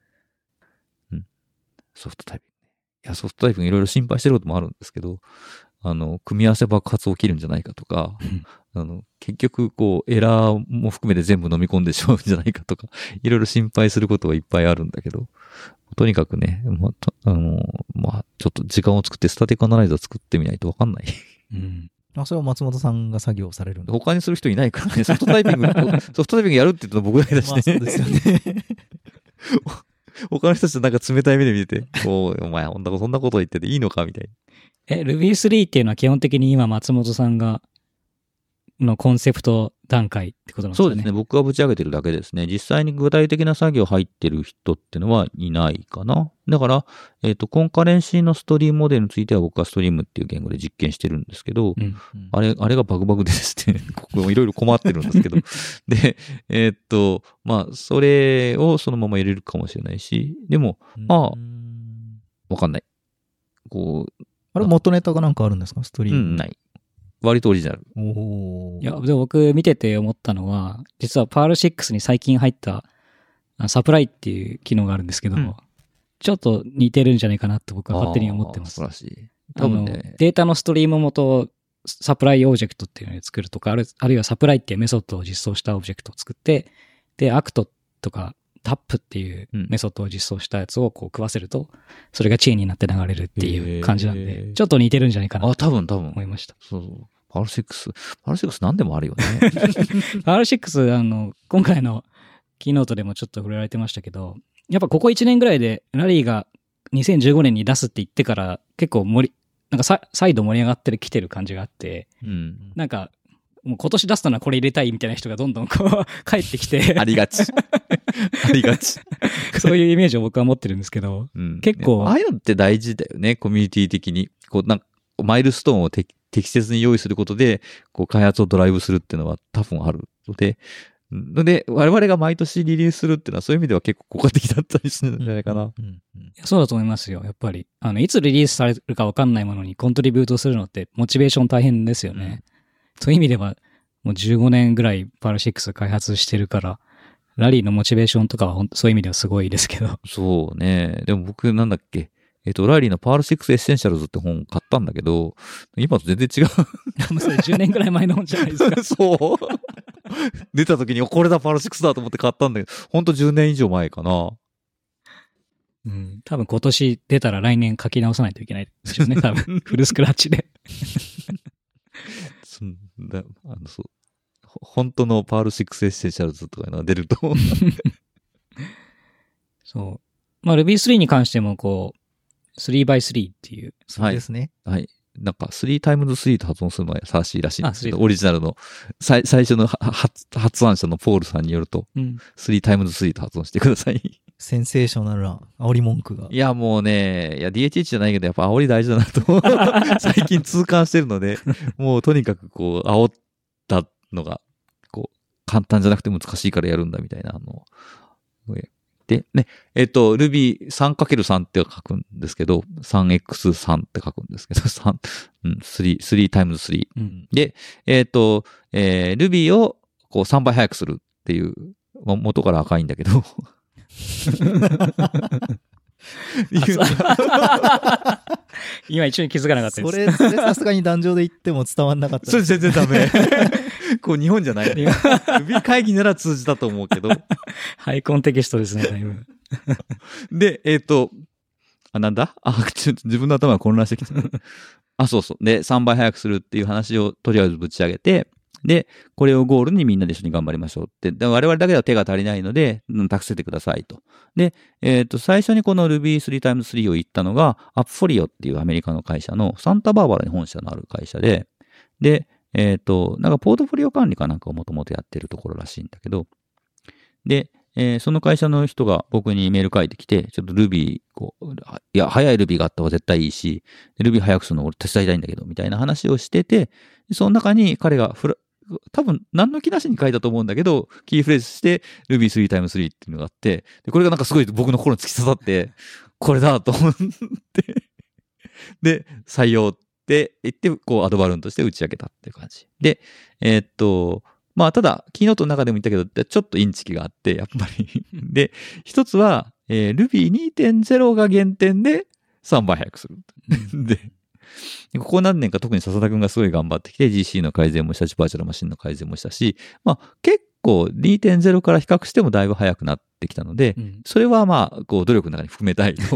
ソフトタイピング。いや、ソフトタイピングいろいろ心配してることもあるんですけど、組み合わせ爆発起きるんじゃないかとか、結局、こう、エラーも含めて全部飲み込んでしまうんじゃないかとか、いろいろ心配することはいっぱいあるんだけど、とにかくね、まあ、ちょっと時間を作ってスタティックアナライザー作ってみないとわかんない。 うん。それは松本さんが作業されるんだ。 他にする人いないからね、ソフトタイピングやるって言ったの僕だけだしね。 そうですよね。 他の人たちなんか冷たい目で見てて、お前そんなこと言ってていいのかみたいな。 Ruby 3っていうのは基本的に今松本さんがのコンセプト段階ってことなんですかね。 そうですね。僕がぶち上げてるだけですね。実際に具体的な作業入ってる人ってのはいないかな。だから、コンカレンシーのストリームモデルについては僕はストリームっていう言語で実験してるんですけど、あれがバグでですね、ここいろいろ困ってるんですけど。で、まあ、それをそのまま入れるかもしれないし、でも、わかんない。こう、 あれ元ネタがなんかあるんですかストリーム。 ない。割とオリジナル。 いや、でも僕見てて思ったのは、実は Perl6 に最近入ったサプライっていう機能があるんですけど、ちょっと似てるんじゃないかなと僕は勝手に思ってます。 素晴らしい。多分ね。 データのストリーム元をサプライオブジェクトっていうのを作るとか、あるいはサプライっていうメソッドを実装したオブジェクトを作って、で、アクトとかタップっていうメソッドを実装したやつをこう食わせると、それがチェーンになって流れるっていう感じなんで、ちょっと似てるんじゃないかなと思いました。 そう。パール6何でもあるよね。 パール6、今回のキーノートでもちょっと触れられてましたけど、やっぱここ1年ぐらいでラリーが2015年に出すって言ってから結構なんか再度盛り上がってきてる感じがあって、なんかもう今年出すのはこれ入れたいみたいな人がどんどんこう帰ってきてありがちそういうイメージを僕は持ってるんですけど、結構ああいうのって大事だよね、コミュニティ的にこうなんかマイルストーンを適切に用意することでこう開発をドライブするっていうのは多分あるので我々が毎年リリースするっていうのはそういう意味では結構効果的だったりするんじゃないかな。 そうだと思いますよ。やっぱりいつリリースされるか分かんないものにコントリビュートするのってモチベーション大変ですよね。そういう意味ではもう15年ぐらいパール6開発してるからラリーのモチベーションとかはそういう意味ではすごいですけど。 そうね。でも僕なんだっけラリーのパール6エッセンシャルズって本買ったんだけど、今と全然違う。 もうそれ10年ぐらい前の本じゃないですか。 そう。出た時にこれだパール6だと思って買ったんだけど、ほんと10年以上前かな。 多分今年出たら来年書き直さないといけないですよね。多分フルスクラッチで。 そう本当のパール6エッセンシャルズとかいうのが出ると。 そう。まあ Ruby3 に関してもこう、3x3 っていう。 そうですね。 はい。なんか 3x3 と発音するのは優しいらしいんですけど、オリジナルの最初の発案者のポールさんによると、3x3 と発音してください。 センセーショナルな煽り文句が。 いや、もうね、いや、DHH じゃないけど、やっぱ煽り大事だなと、最近痛感してるので、もうとにかくこう、煽ったのが、こう、簡単じゃなくて難しいからやるんだみたいなのを。で、ね、Ruby3×3 って書くんですけど、3x3 って書くんですけど、3 3×3。で、Ruby をこう3倍速くするっていう、元から赤いんだけど、 今一瞬気づかなかったです。 それさすがに壇上で言っても伝わんなかった。 それ全然ダメ。こう日本じゃない。Ruby 会議なら通じたと思うけど。 ハイコンテキストですね、だいぶ。 で、なんだ自分の頭が混乱してきた。そうそう。で、3倍早くするっていう話をとりあえずぶち上げて、で、これをゴールにみんなで一緒に頑張りましょうって。で我々だけでは手が足りないので、託せてくださいと。で、最初にこの Ruby 3×3 を言ったのが、アップフォリオっていうアメリカの会社のサンタバーバラに本社のある会社で、で、なんかポートフォリオ管理かなんかをもともとやってるところらしいんだけど、で、その会社の人が僕にメール書いてきて、ちょっと Ruby、いや、早い Ruby があった方が絶対いいし、Ruby 早くするの俺手伝いたいんだけど、みたいな話をしてて、その中に彼が多分何の気なしに書いたと思うんだけど、キーフレーズして Ruby 3×3 っていうのがあって、でこれがなんかすごい僕の心に突き刺さって、これだと思って、で、採用って言って、こうアドバルーンとして打ち上げたっていう感じ。で、まあ、ただ、キーノートの中でも言ったけど、ちょっとインチキがあって、やっぱり。で、一つは、Ruby 2.0 が原点で3倍早くする。で、ここ何年か特に笹田くんがすごい頑張ってきて、GC の改善もしたし、バーチャルマシンの改善もしたし、まあ、結構 2.0 から比較してもだいぶ早くなってきたので、それはまあ、こう、努力の中に含めたいと。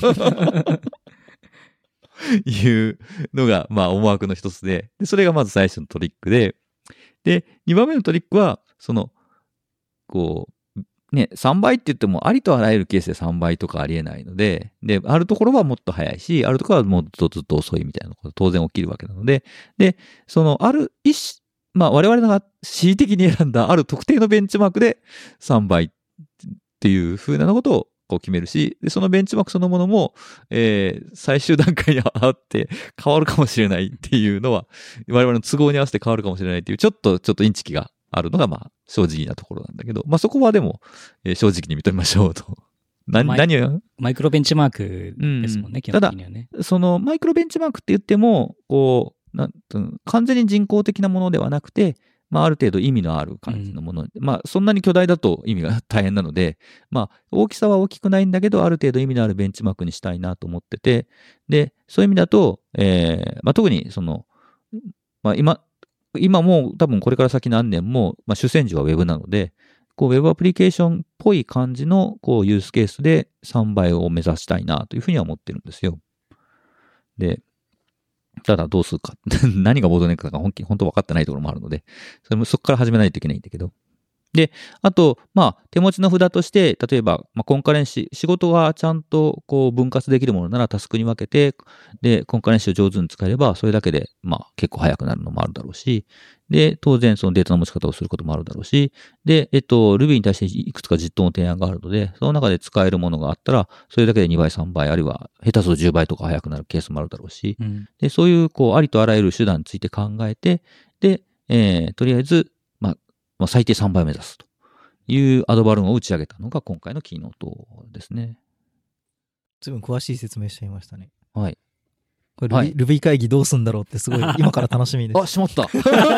いうのが、まあ、思惑の一つで、それがまず最初のトリックで、で、2番目のトリックは、こう、ね、3倍って言ってもありとあらゆるケースで3倍とかありえないので、で、あるところはもっと早いし、あるところはもっとずっと遅いみたいなこと当然起きるわけなので、で、まあ我々が恣意的に選んだある特定のベンチマークで3倍っていう風なことをこう決めるし、で、そのベンチマークそのものも、最終段階にあって変わるかもしれないっていうのは、我々の都合に合わせて変わるかもしれないっていう、ちょっとインチキがあるのが、まあ、正直なところなんだけど、まあそこはでも、正直に認めましょうと。何をマイクロベンチマークですもんね、基本的にはね。 ただ、そのマイクロベンチマークって言っても、こう、完全に人工的なものではなくて、まあ、ある程度意味のある感じのもの。まあ、そんなに巨大だと意味が大変なので、まあ、大きさは大きくないんだけど、ある程度意味のあるベンチマークにしたいなと思ってて、で、そういう意味だと、まあ、特にまあ、今も多分これから先何年も、まあ、主戦場は Web なので、こう Web アプリケーションっぽい感じのこうユースケースで3倍を目指したいなというふうには思ってるんですよ。で、ただどうするか。何がボードネックだか本当分かってないところもあるので、そこから始めないといけないんだけど。で、あと、まあ、手持ちの札として、例えば、まあ、コンカレンシー、仕事がちゃんと、こう、分割できるものならタスクに分けて、で、コンカレンシーを上手に使えれば、それだけで、まあ、結構早くなるのもあるだろうし、で、当然、そのデータの持ち方をすることもあるだろうし、で、Ruby に対していくつか実装の提案があるので、その中で使えるものがあったら、それだけで2倍、3倍、あるいは、下手すると10倍とか早くなるケースもあるだろうし、で、そういう、こう、ありとあらゆる手段について考えて、で、とりあえず、まあ、最低3倍を目指すと。いうアドバルーンを打ち上げたのが今回のキーノートですね。 随分詳しい説明しちゃいましたね。 はい。 これ Ruby 会議どうすんだろうってすごい今から楽しみです。 あ、しまった。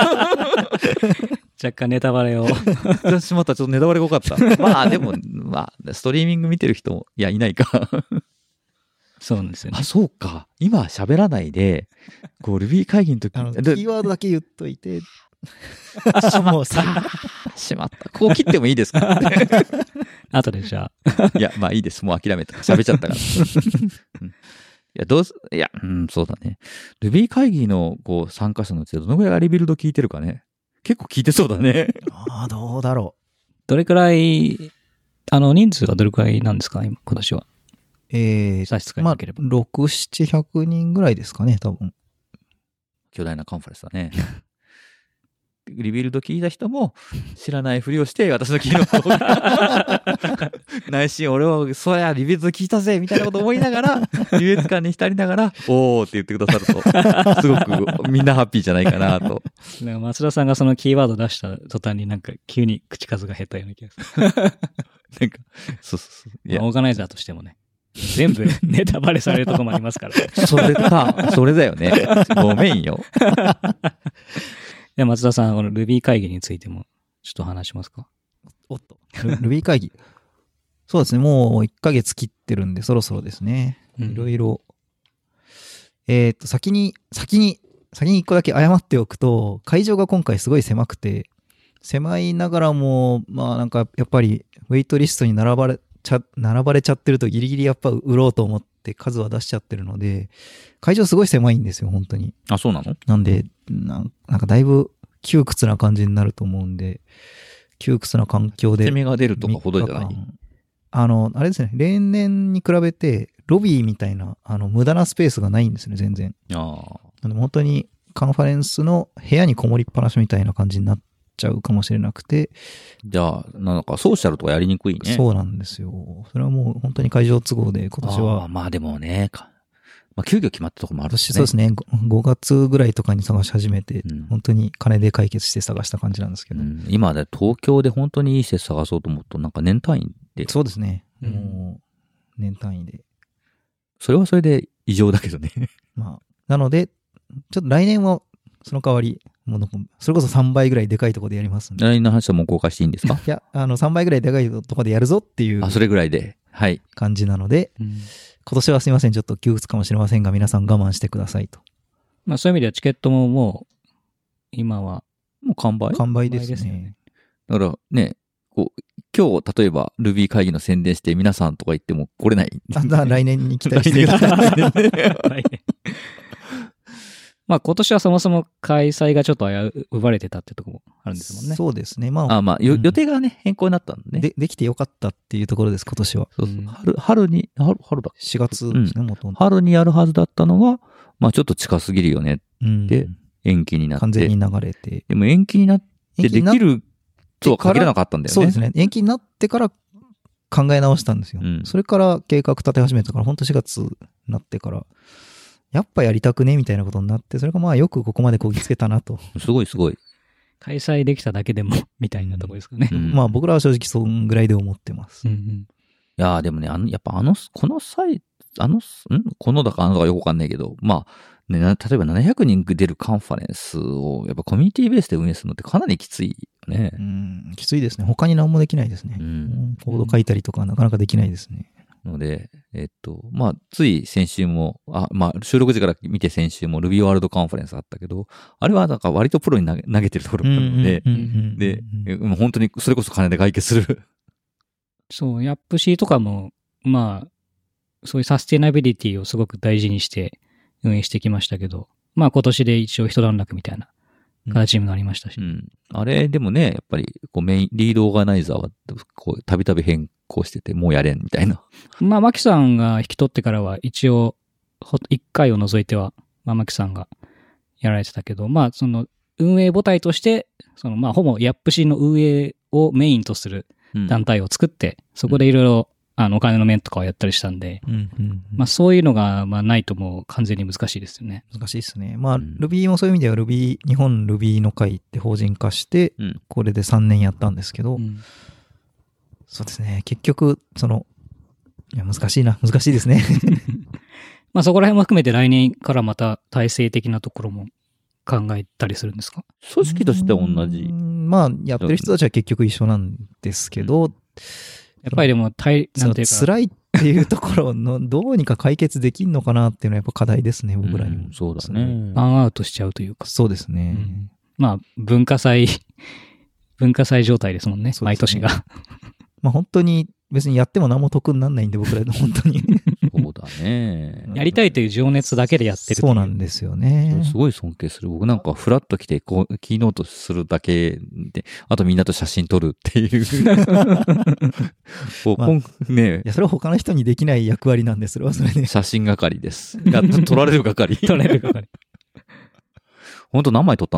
若干ネタバレを。 しまった。ちょっとネタバレが多かった。まあでも、まあ、ストリーミング見てる人、いないか。 そうなんですよね。 あ、そうか。今喋らないで、こう Ruby 会議の時キーワードだけ言っといて、 しまった。しまった。ここ切ってもいいですか後でじゃあ。 いや、まあいいです。もう諦めた。喋っちゃったから。そうだね。Ruby 会議のこう参加者のうちでどのぐらいがリビルド聞いてるかね。結構聞いてそうだね。 ああ、どうだろう。 どれくらい、人数はどれくらいなんですか今年は。差し支えなければ。 まあ、6、700人ぐらいですかね、多分。 巨大なカンファレンスだね。 リビルド聞いた人も知らないふりをして私のキーノートを内心俺はそうやリビルド聞いたぜみたいなこと思いながら優越感に浸りながらおーって言ってくださるとすごくみんなハッピーじゃないかなと。 なんか松田さんがそのキーワード出した途端になんか急に口数が減ったような気がする。 なんかそうそうそう。いやオーガナイザーとしてもね。全部ネタバレされるところもありますから。 それだよね。ごめんよ。 で、松田さん、この Ruby 会議についてもちょっと話しますか？ おっと。Ruby 会議。そうですね。もう1ヶ月切ってるんで、そろそろですね。いろいろ。先に1個だけ謝っておくと、会場が今回すごい狭くて、狭いながらも、まあなんかやっぱりウェイトリストに並ばれちゃってるとギリギリやっぱ売ろうと思って数は出しちゃってるので、会場すごい狭いんですよ、本当に。 あ、そうなの？ なんで、なんかだいぶ窮屈な感じになると思うんで、窮屈な環境で。 攻めが出るとかほどじゃない？ あれですね、例年に比べて、ロビーみたいな、無駄なスペースがないんですね、全然。なんで本当にカンファレンスの部屋にこもりっぱなしみたいな感じになっちゃうかもしれなくて。 じゃあ、なんかソーシャルとかやりにくいね。 そうなんですよ。それはもう本当に会場都合で今年は。 まあでもね、まあ急遽決まったところもあるしね。 そうですね。5月ぐらいとかに探し始めて、本当に金で解決して探した感じなんですけど。 今で東京で本当にいい施設探そうと思うと、なんか年単位で。 そうですね。もう、年単位で。 それはそれで異常だけどね。 まあ、なので、ちょっと来年はその代わり、もうそれこそ3倍ぐらいでかいところでやりますんで。 来年の話はもう公開していいんですか？ いや、3倍ぐらいでかいところでやるぞっていう。 それぐらいで。はい。 感じなので、今年はすいません、ちょっと窮屈かもしれませんが、皆さん我慢してくださいと。 まあそういう意味ではチケットももう、今は。 もう完売？ 完売ですね。 だからね、今日例えば Ruby 会議の宣伝して皆さんとか言っても来れない。 来年に期待してください。 まあ今年はそもそも開催がちょっと奪われてたってとこもあるんですもんね。 そうですね。 まあ予定がね、変更になったんでね。 できてよかったっていうところです、今年は。 そうそう。春だ。 4月ですね、元々。 春にやるはずだったのが、まあちょっと近すぎるよねって延期になって。 完全に流れて。 でも延期になってできるとは限らなかったんだよね。 そうですね。延期になってから考え直したんですよ。それから計画立て始めたから、ほんと4月になってから、やっぱやりたくねみたいなことになって、それがまあよくここまでこぎつけたなと。 すごい。 開催できただけでも、みたいなところですかね。 まあ僕らは正直そんぐらいで思ってます。 いやーでもね、やっぱこの際、このだかよくわかんないけど、まあ、ね、例えば700人出るカンファレンスを、やっぱコミュニティベースで運営するのってかなりきついよね。 きついですね。他に何もできないですね。コード書いたりとかなかなかできないですね。 ので、まあ、つい先週も、まあ、収録時から見て先週も Ruby World カンファレンスあったけど、あれはなんか割とプロに投げてるところがあるので、で、本当にそれこそ金で解決する。 そう、ヤップシーとかも、まあ、そういうサステナビリティをすごく大事にして運営してきましたけど、まあ今年で一応一段落みたいな形になりましたし。 あれ、でもね、やっぱり、リードオーガナイザーは、たびたび変更してて、もうやれん、みたいな。 まあ、マキさんが引き取ってからは、一応、一回を除いては、まあ、マキさんがやられてたけど、まあ、その、運営母体として、まあ、ほぼヤップシーの運営をメインとする団体を作って、そこでいろいろ、お金の面とかをやったりしたんで、まあそういうのが、まあないともう完全に難しいですよね。 難しいですね。まあ、Ruby もそういう意味では日本 Ruby の会って法人化して、これで3年やったんですけど、そうですね。結局、いや、難しいですね。 まあそこら辺も含めて来年からまた体制的なところも考えたりするんですか？ 組織としては同じ。 まあ、やってる人たちは結局一緒なんですけど、 やっぱりでも、なんていうか。 辛いっていうところの、どうにか解決できんのかなっていうのはやっぱ課題ですね、僕らにも。 そうだね。 バーンアウトしちゃうというか。 そうですね。 まあ、文化祭状態ですもんね、毎年が。 まあ本当に別にやっても何も得にならないんで、僕ら本当に。 そうだね。 やりたいという情熱だけでやってる。 そうなんですよね。 すごい尊敬する。僕なんかフラッと来て、キーノートするだけで、あとみんなと写真撮るっていう。 ね、いや、それは他の人にできない役割なんで、それはそれで。 写真係です。撮られる係。 撮られる係。 本当何枚撮ったんだろう。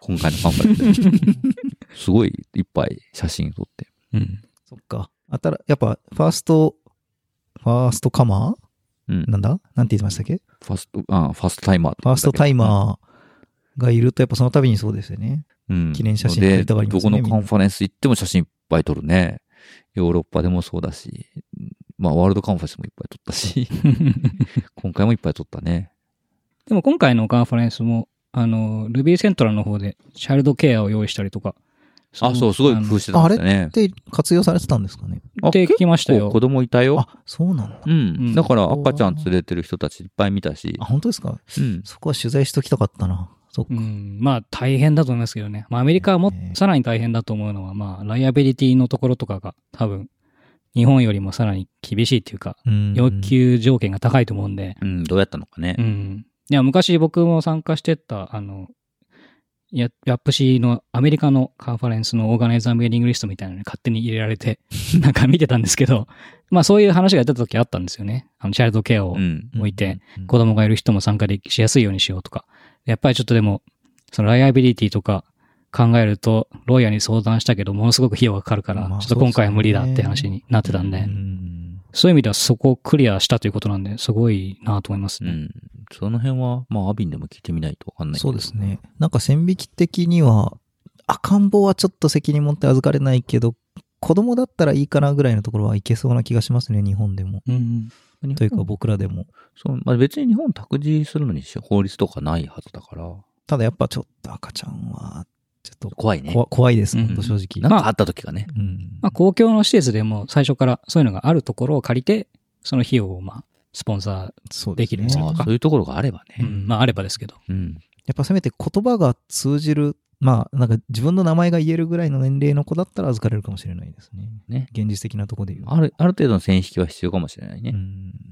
今回のカンファレンスで。すごいいっぱい写真撮って。 うん。 そっか。やっぱ、ファーストカマーなんだなんて言ってましたっけ？ ファーストタイマー。 ファーストタイマーがいると、やっぱその度にそうですよね。記念写真撮りたがりますね。 どこのカンファレンス行っても写真いっぱい撮るね。ヨーロッパでもそうだし、ワールドカンファレンスもいっぱい撮ったし、今回もいっぱい撮ったね。 でも今回のカンファレンスも、Ruby セントラルの方でチャイルドケアを用意したりとか。 そう、すごい工夫してたんですよね。 あれって活用されてたんですかね？ って聞きましたよ。 子供いたよ。 そうなんだ。 うん。だから赤ちゃん連れてる人たちいっぱい見たし。 本当ですか？ うん。 そこは取材しときたかったな。そっか。 大変だと思いますけどね。アメリカはさらに大変だと思うのは、ライアビリティのところとかが多分、日本よりもさらに厳しいっていうか、要求条件が高いと思うんで。 どうやったのかね。 いや、昔僕も参加してた、ヤップシーのアメリカのカンファレンスのオーガナイザーメーリングリストみたいなのに勝手に入れられて、なんか見てたんですけど、そういう話が出た時あったんですよね。チャイルドケアを置いて、子供がいる人も参加しやすいようにしようとか。やっぱりちょっとでも、そのライアビリティとか考えると、ロイヤーに相談したけど、ものすごく費用がかかるから、ちょっと今回は無理だって話になってたんで、そういう意味ではそこをクリアしたということなんで、すごいなと思いますね。 その辺は、アビンでも聞いてみないとわかんない。 そうですね。なんか線引き的には、赤ん坊はちょっと責任持って預かれないけど、子供だったらいいかなぐらいのところはいけそうな気がしますね、日本でも。というか僕らでも。 そう、別に日本託児するのに法律とかないはずだから。 ただやっぱちょっと赤ちゃんは、ちょっと怖いね。 怖いです、本当正直。 なんかあった時がね。 公共の施設でも最初からそういうのがあるところを借りて、その費用をスポンサーできるんですよとか。 そういうところがあればね。 あればですけど。 やっぱせめて言葉が通じる、なんか自分の名前が言えるぐらいの年齢の子だったら預かれるかもしれないですね。現実的なところで言う。 ある程度の線引きは必要かもしれないね。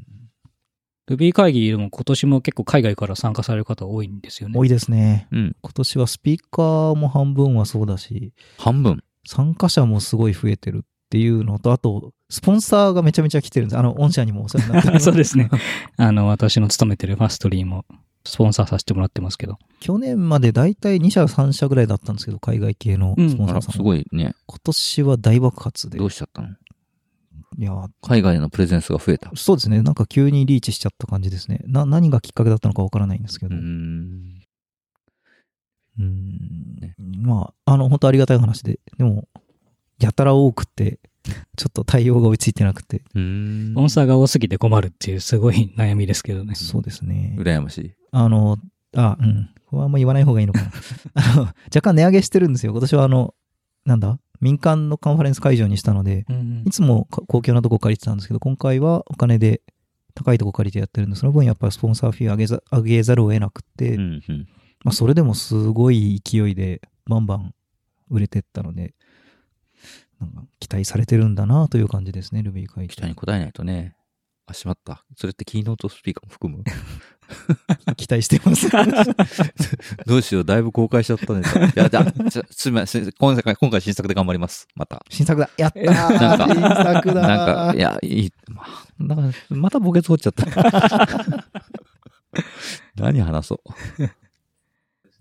Ruby 会議でも今年も結構海外から参加される方多いんですよね。 多いですね。今年はスピーカーも半分はそうだし。 半分？ 参加者もすごい増えてるっていうのと、あと、スポンサーがめちゃめちゃ来てるんです。御社にもお世話になってる。 そうですね。私の勤めてるファストリーもスポンサーさせてもらってますけど。 去年までだいたい2社3社ぐらいだったんですけど、海外系のスポンサーさん。 すごいね。 今年は大爆発で。 どうしちゃったの？ いや、 海外のプレゼンスが増えた。 そうですね。なんか急にリーチしちゃった感じですね。何がきっかけだったのかわからないんですけど。本当ありがたい話で。でも、やたら多くて、ちょっと対応が追いついてなくて。 スポンサーが多すぎて困るっていうすごい悩みですけどね。 そうですね。 羨ましい。 これはあんま言わない方がいいのかな。若干値上げしてるんですよ。今年は民間のカンファレンス会場にしたので、いつも公共なとこ借りてたんですけど、今回はお金で高いとこ借りてやってるんで、その分やっぱりスポンサーフィー上げざるを得なくて、それでもすごい勢いでバンバン売れてったので、なんか期待されてるんだなという感じですね、Ruby 会議。 期待に応えないとね。しまった。それってキーノートスピーカーも含む期待してます。 どうしよう、だいぶ公開しちゃったね。すみません。今回新作で頑張ります。また。 新作だ。やったー。新作だ。 また墓穴掘っちゃった。何話そう。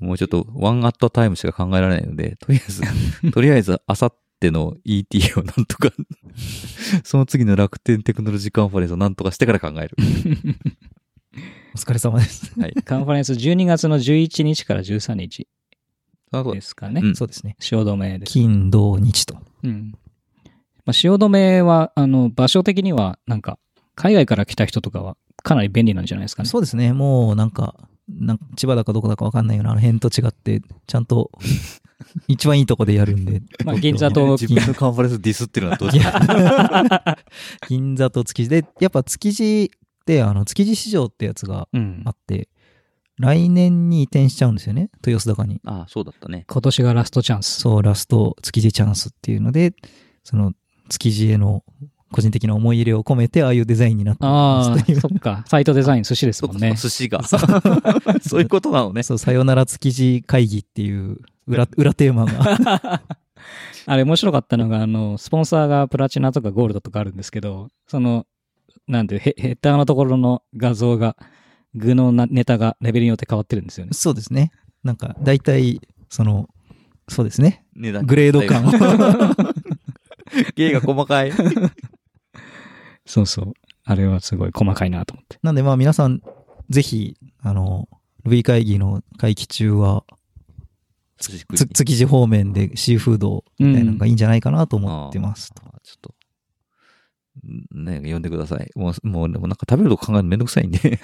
もうちょっとワンアットタイムしか考えられないので、とりあえず、あさっての ET をなんとか、その次の楽天テクノロジーカンファレンスをなんとかしてから考える。 お疲れ様です。 はい。カンファレンス12月の11日から13日ですかね。 そうですね。 汐留です。 金、土、日と。 汐留は、場所的には、なんか、海外から来た人とかはかなり便利なんじゃないですかね。 そうですね。もうなんか千葉だかどこだか分かんないような辺と違って、ちゃんと一番いいとこでやるんで。 銀座と自分のカンファレンスディスってるのはどうしよう。 銀座と築地で、やっぱ築地って築地市場ってやつがあって、来年に移転しちゃうんですよね、豊洲高に。 ああ、そうだったね。 今年がラストチャンス。 そう、ラスト築地チャンスっていうので、その築地への個人的な思い入れを込めて、ああいうデザインになってますという。そっか。サイトデザイン、寿司ですもんね。 寿司が。そういうことなのね。 そう、さよなら築地会議っていう裏テーマが。 あれ面白かったのが、スポンサーがプラチナとかゴールドとかあるんですけど、ヘッダーのところの画像が、具のネタがレベルによって変わってるんですよね。 そうですね。なんか、だいたいそうですね。 値段グレード感を。 芸が細かい。 そうそう。あれはすごい細かいなと思って。 なんで皆さん、ぜひ、Ruby 会議の会期中は、築地方面でシーフードみたいなのがいいんじゃないかなと思ってますと。 ちょっと、ね、呼んでください。もうなんか食べるとこ考えるのめんどくさいんで。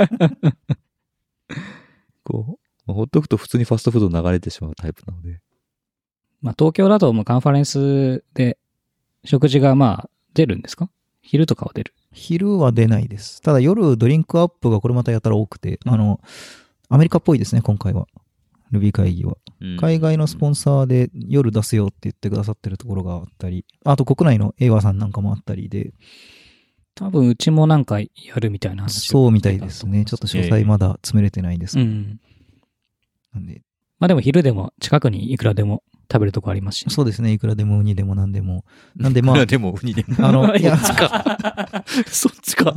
こう、ほっとくと普通にファストフード流れてしまうタイプなので。 東京だともうカンファレンスで食事が出るんですか？昼とかは出る？ 昼は出ないです。ただ夜ドリンクアップがこれまたやたら多くて、アメリカっぽいですね、今回は。Ruby 会議は。海外のスポンサーで夜出せよって言ってくださってるところがあったり、あと国内のエイワさんなんかもあったりで。 多分うちもなんかやるみたいな話。 そうみたいですね。ちょっと詳細まだ詰めれてないですけど。 なんで。でも昼でも近くにいくらでも食べるとこありますし、ね。 そうですね。いくらでもウニでも何でも。なんでいくらでもウニでも。 いや、 そっちか。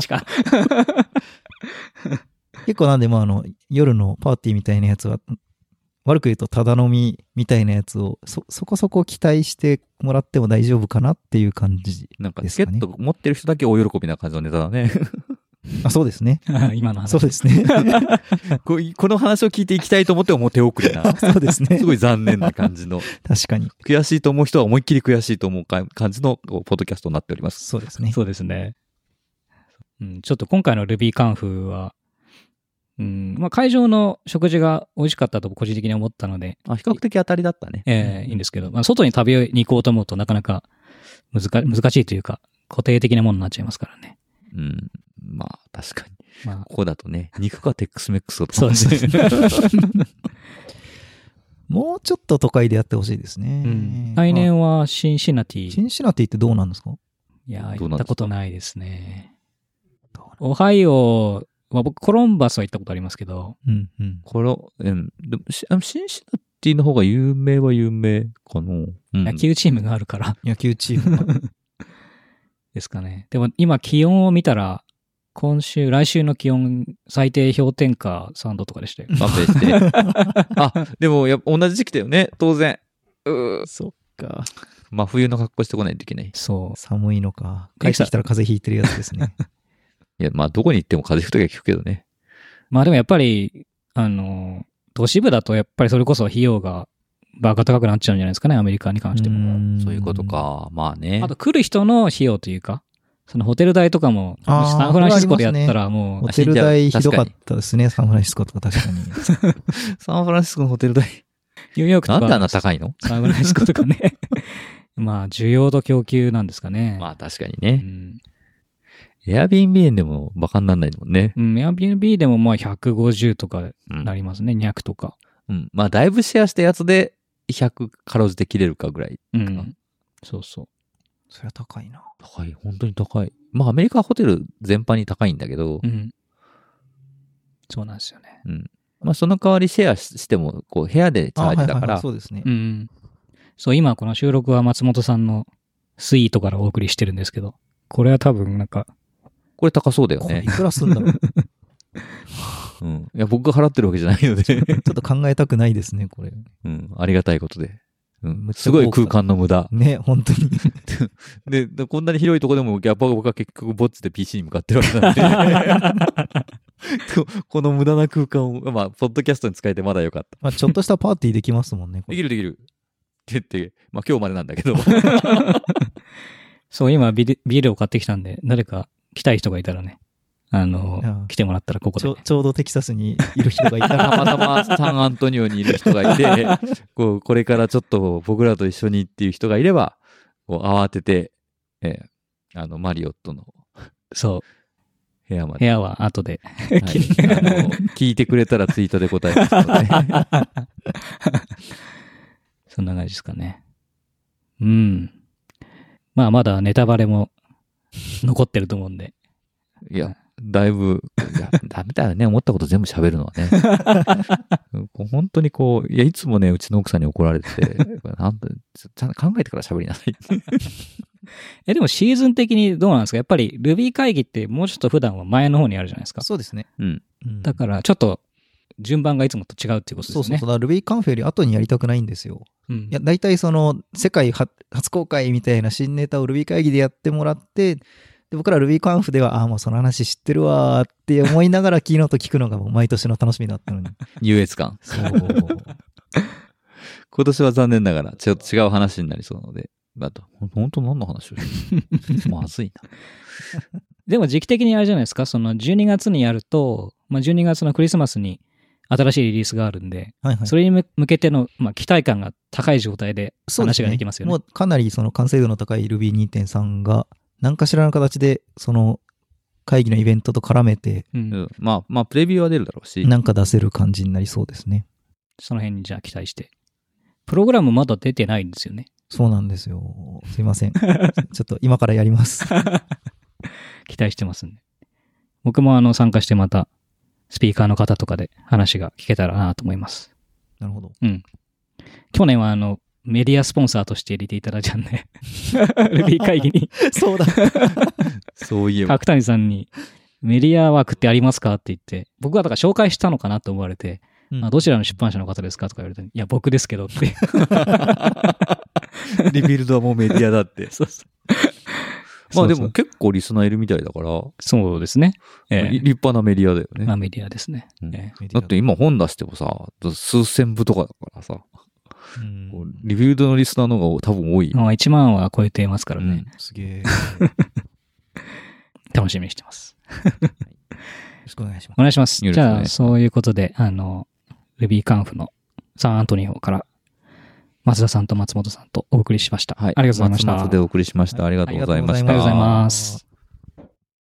結構なんで夜のパーティーみたいなやつは、悪く言うとただ飲みみたいなやつをそこそこ期待してもらっても大丈夫かなっていう感じですかね。 なんかチケット持ってる人だけ大喜びな感じのネタだね。 そうですね。 今の話。 そうですね。 この話を聞いていきたいと思っても手遅れな。 そうですね。 すごい残念な感じの。 確かに。 悔しいと思う人は思いっきり悔しいと思う感じのポッドキャストになっております。 そうですね。 そうですね。ちょっと今回の Ruby カンフは、会場の食事が美味しかったと個人的に思ったので。 比較的当たりだったね。 いいんですけど、外に食べに行こうと思うとなかなか難しいというか、固定的なものになっちゃいますからね。 確かに。ここだとね、肉かテックスメックスとか。 そうですね。 もうちょっと都会でやってほしいですね。 来年はシンシナティ。 シンシナティってどうなんですか？ いや、行ったことないですね。オハイオ、僕コロンバスは行ったことありますけど。 でもシンシナティの方が有名は有名かな。 野球チームがあるから。 野球チームですかね。でも今気温を見たら、来週の気温、最低氷点下3度とかでしたよ。 勘弁して。でも同じ時期だよね、当然。 そっか。 真冬の格好してこないといけない。 そう。寒いのか。帰ってきたら風邪ひいてるやつですね。 いや、どこに行っても風邪ひくときは聞くけどね。 でもやっぱり、都市部だとやっぱりそれこそ費用がバカ高くなっちゃうんじゃないですかね、アメリカに関しても。 そういうことか。ね。 あと来る人の費用というか、そのホテル代とかも、サンフランシスコでやったらもう、 ホテル代ひどかったですね、サンフランシスコとか確かに。 サンフランシスコのホテル代。 ニューヨークとか。 なんであんな高いの？ サンフランシスコとかね。需要と供給なんですかね。 確かにね。エアビーンビーでもバカにならないもんね。 エアビーンビーでも150とかなりますね、200とか。 だいぶシェアしたやつで100かろうじて切れるかぐらい。 そうそう。 それは高いな。 高い、本当に高い。アメリカホテル全般に高いんだけど。 そうなんですよね。 その代わりシェアしても、部屋でチャージだから。 そうですね。 そう、今この収録は松本さんのスイートからお送りしてるんですけど、これは多分これ高そうだよね。 いくらすんだろう。 いや、僕が払ってるわけじゃないので。ちょっと考えたくないですね、これ。 ありがたいことで。すごい空間の無駄。 ね、本当に。 で、こんなに広いとこでも、やっぱ僕は結局ぼっちで PC に向かってるわけなんで。この無駄な空間を、ポッドキャストに使えてまだよかった。 ちょっとしたパーティーできますもんね。 できる。って言って、今日までなんだけど。 そう、今ビールを買ってきたんで、誰か来たい人がいたらね、来てもらったらここで、 ちょうどテキサスにいる人がいたら。 たまたまサンアントニオにいる人がいて、これからちょっと僕らと一緒にっていう人がいれば、慌てて、マリオットの、 そう。 部屋まで。 部屋は後で、 聞いてくれたらツイートで答えますので。 そんな感じですかね。まだネタバレも残ってると思うんで。 いや、だいぶ、ダメだよね。思ったこと全部喋るのはね。本当にいつもね、うちの奥さんに怒られてて、ちゃんと考えてから喋りなさい。 でもシーズン的にどうなんですか？やっぱり Ruby 会議ってもうちょっと普段は前の方にあるじゃないですか。 そうですね。 だからちょっと順番がいつもと違うっていうことですよね。 そうそうそう。だから RubyConf より後にやりたくないんですよ。 うんいや、大体その、世界初公開みたいな新ネタを Ruby 会議でやってもらって、で僕ら RubyConf では、もうその話知ってるわーって思いながらキーノート聞くのがもう毎年の楽しみだったのに。 優越感。 そう。 今年は残念ながら、ちょっと違う話になりそうなので。あと、本当何の話をしてるまずいな。 でも時期的にあれじゃないですか、その12月にやると、12月のクリスマスに新しいリリースがあるんで、 はいはい。 それに向けての、期待感が高い状態で話ができますよね。 もうかなりその完成度の高い Ruby2.3 が何かしらの形でその会議のイベントと絡めてまあプレビューは出るだろうし。 なんか出せる感じになりそうですね。 その辺にじゃあ期待して。プログラムまだ出てないんですよね。 そうなんですよ。すいません。ちょっと今からやります。 期待してますんで。僕も参加してまたスピーカーの方とかで話が聞けたらなと思います。 なるほど。 うん。去年はメディアスポンサーとして入れていただいたんで、Ruby 会議に。 そうだ。 そういえば。 角谷さんに、メディア枠ってありますかって言って、僕はだから紹介したのかなと思われて、どちらの出版社の方ですかとか言われて、いや、僕ですけどって。 リビルドはもうメディアだって。 そうそう。 まあでも結構リスナーいるみたいだから。 そうですね。 立派なメディアだよね。 まあメディアですね。 だって今本出してもさ、数千部とかだからさ。リビルドのリスナーの方が多分多い。 1万は超えていますからね。 すげえ。 楽しみにしてます。 よろしくお願いします。 お願いします。じゃあ、そういうことで、RubyConf のサンアントニオから松田さんと松本さんとお送りしました。 はい。 ありがとうございました。 松本でお送りしました。ありがとうございました。 ありがとうございます。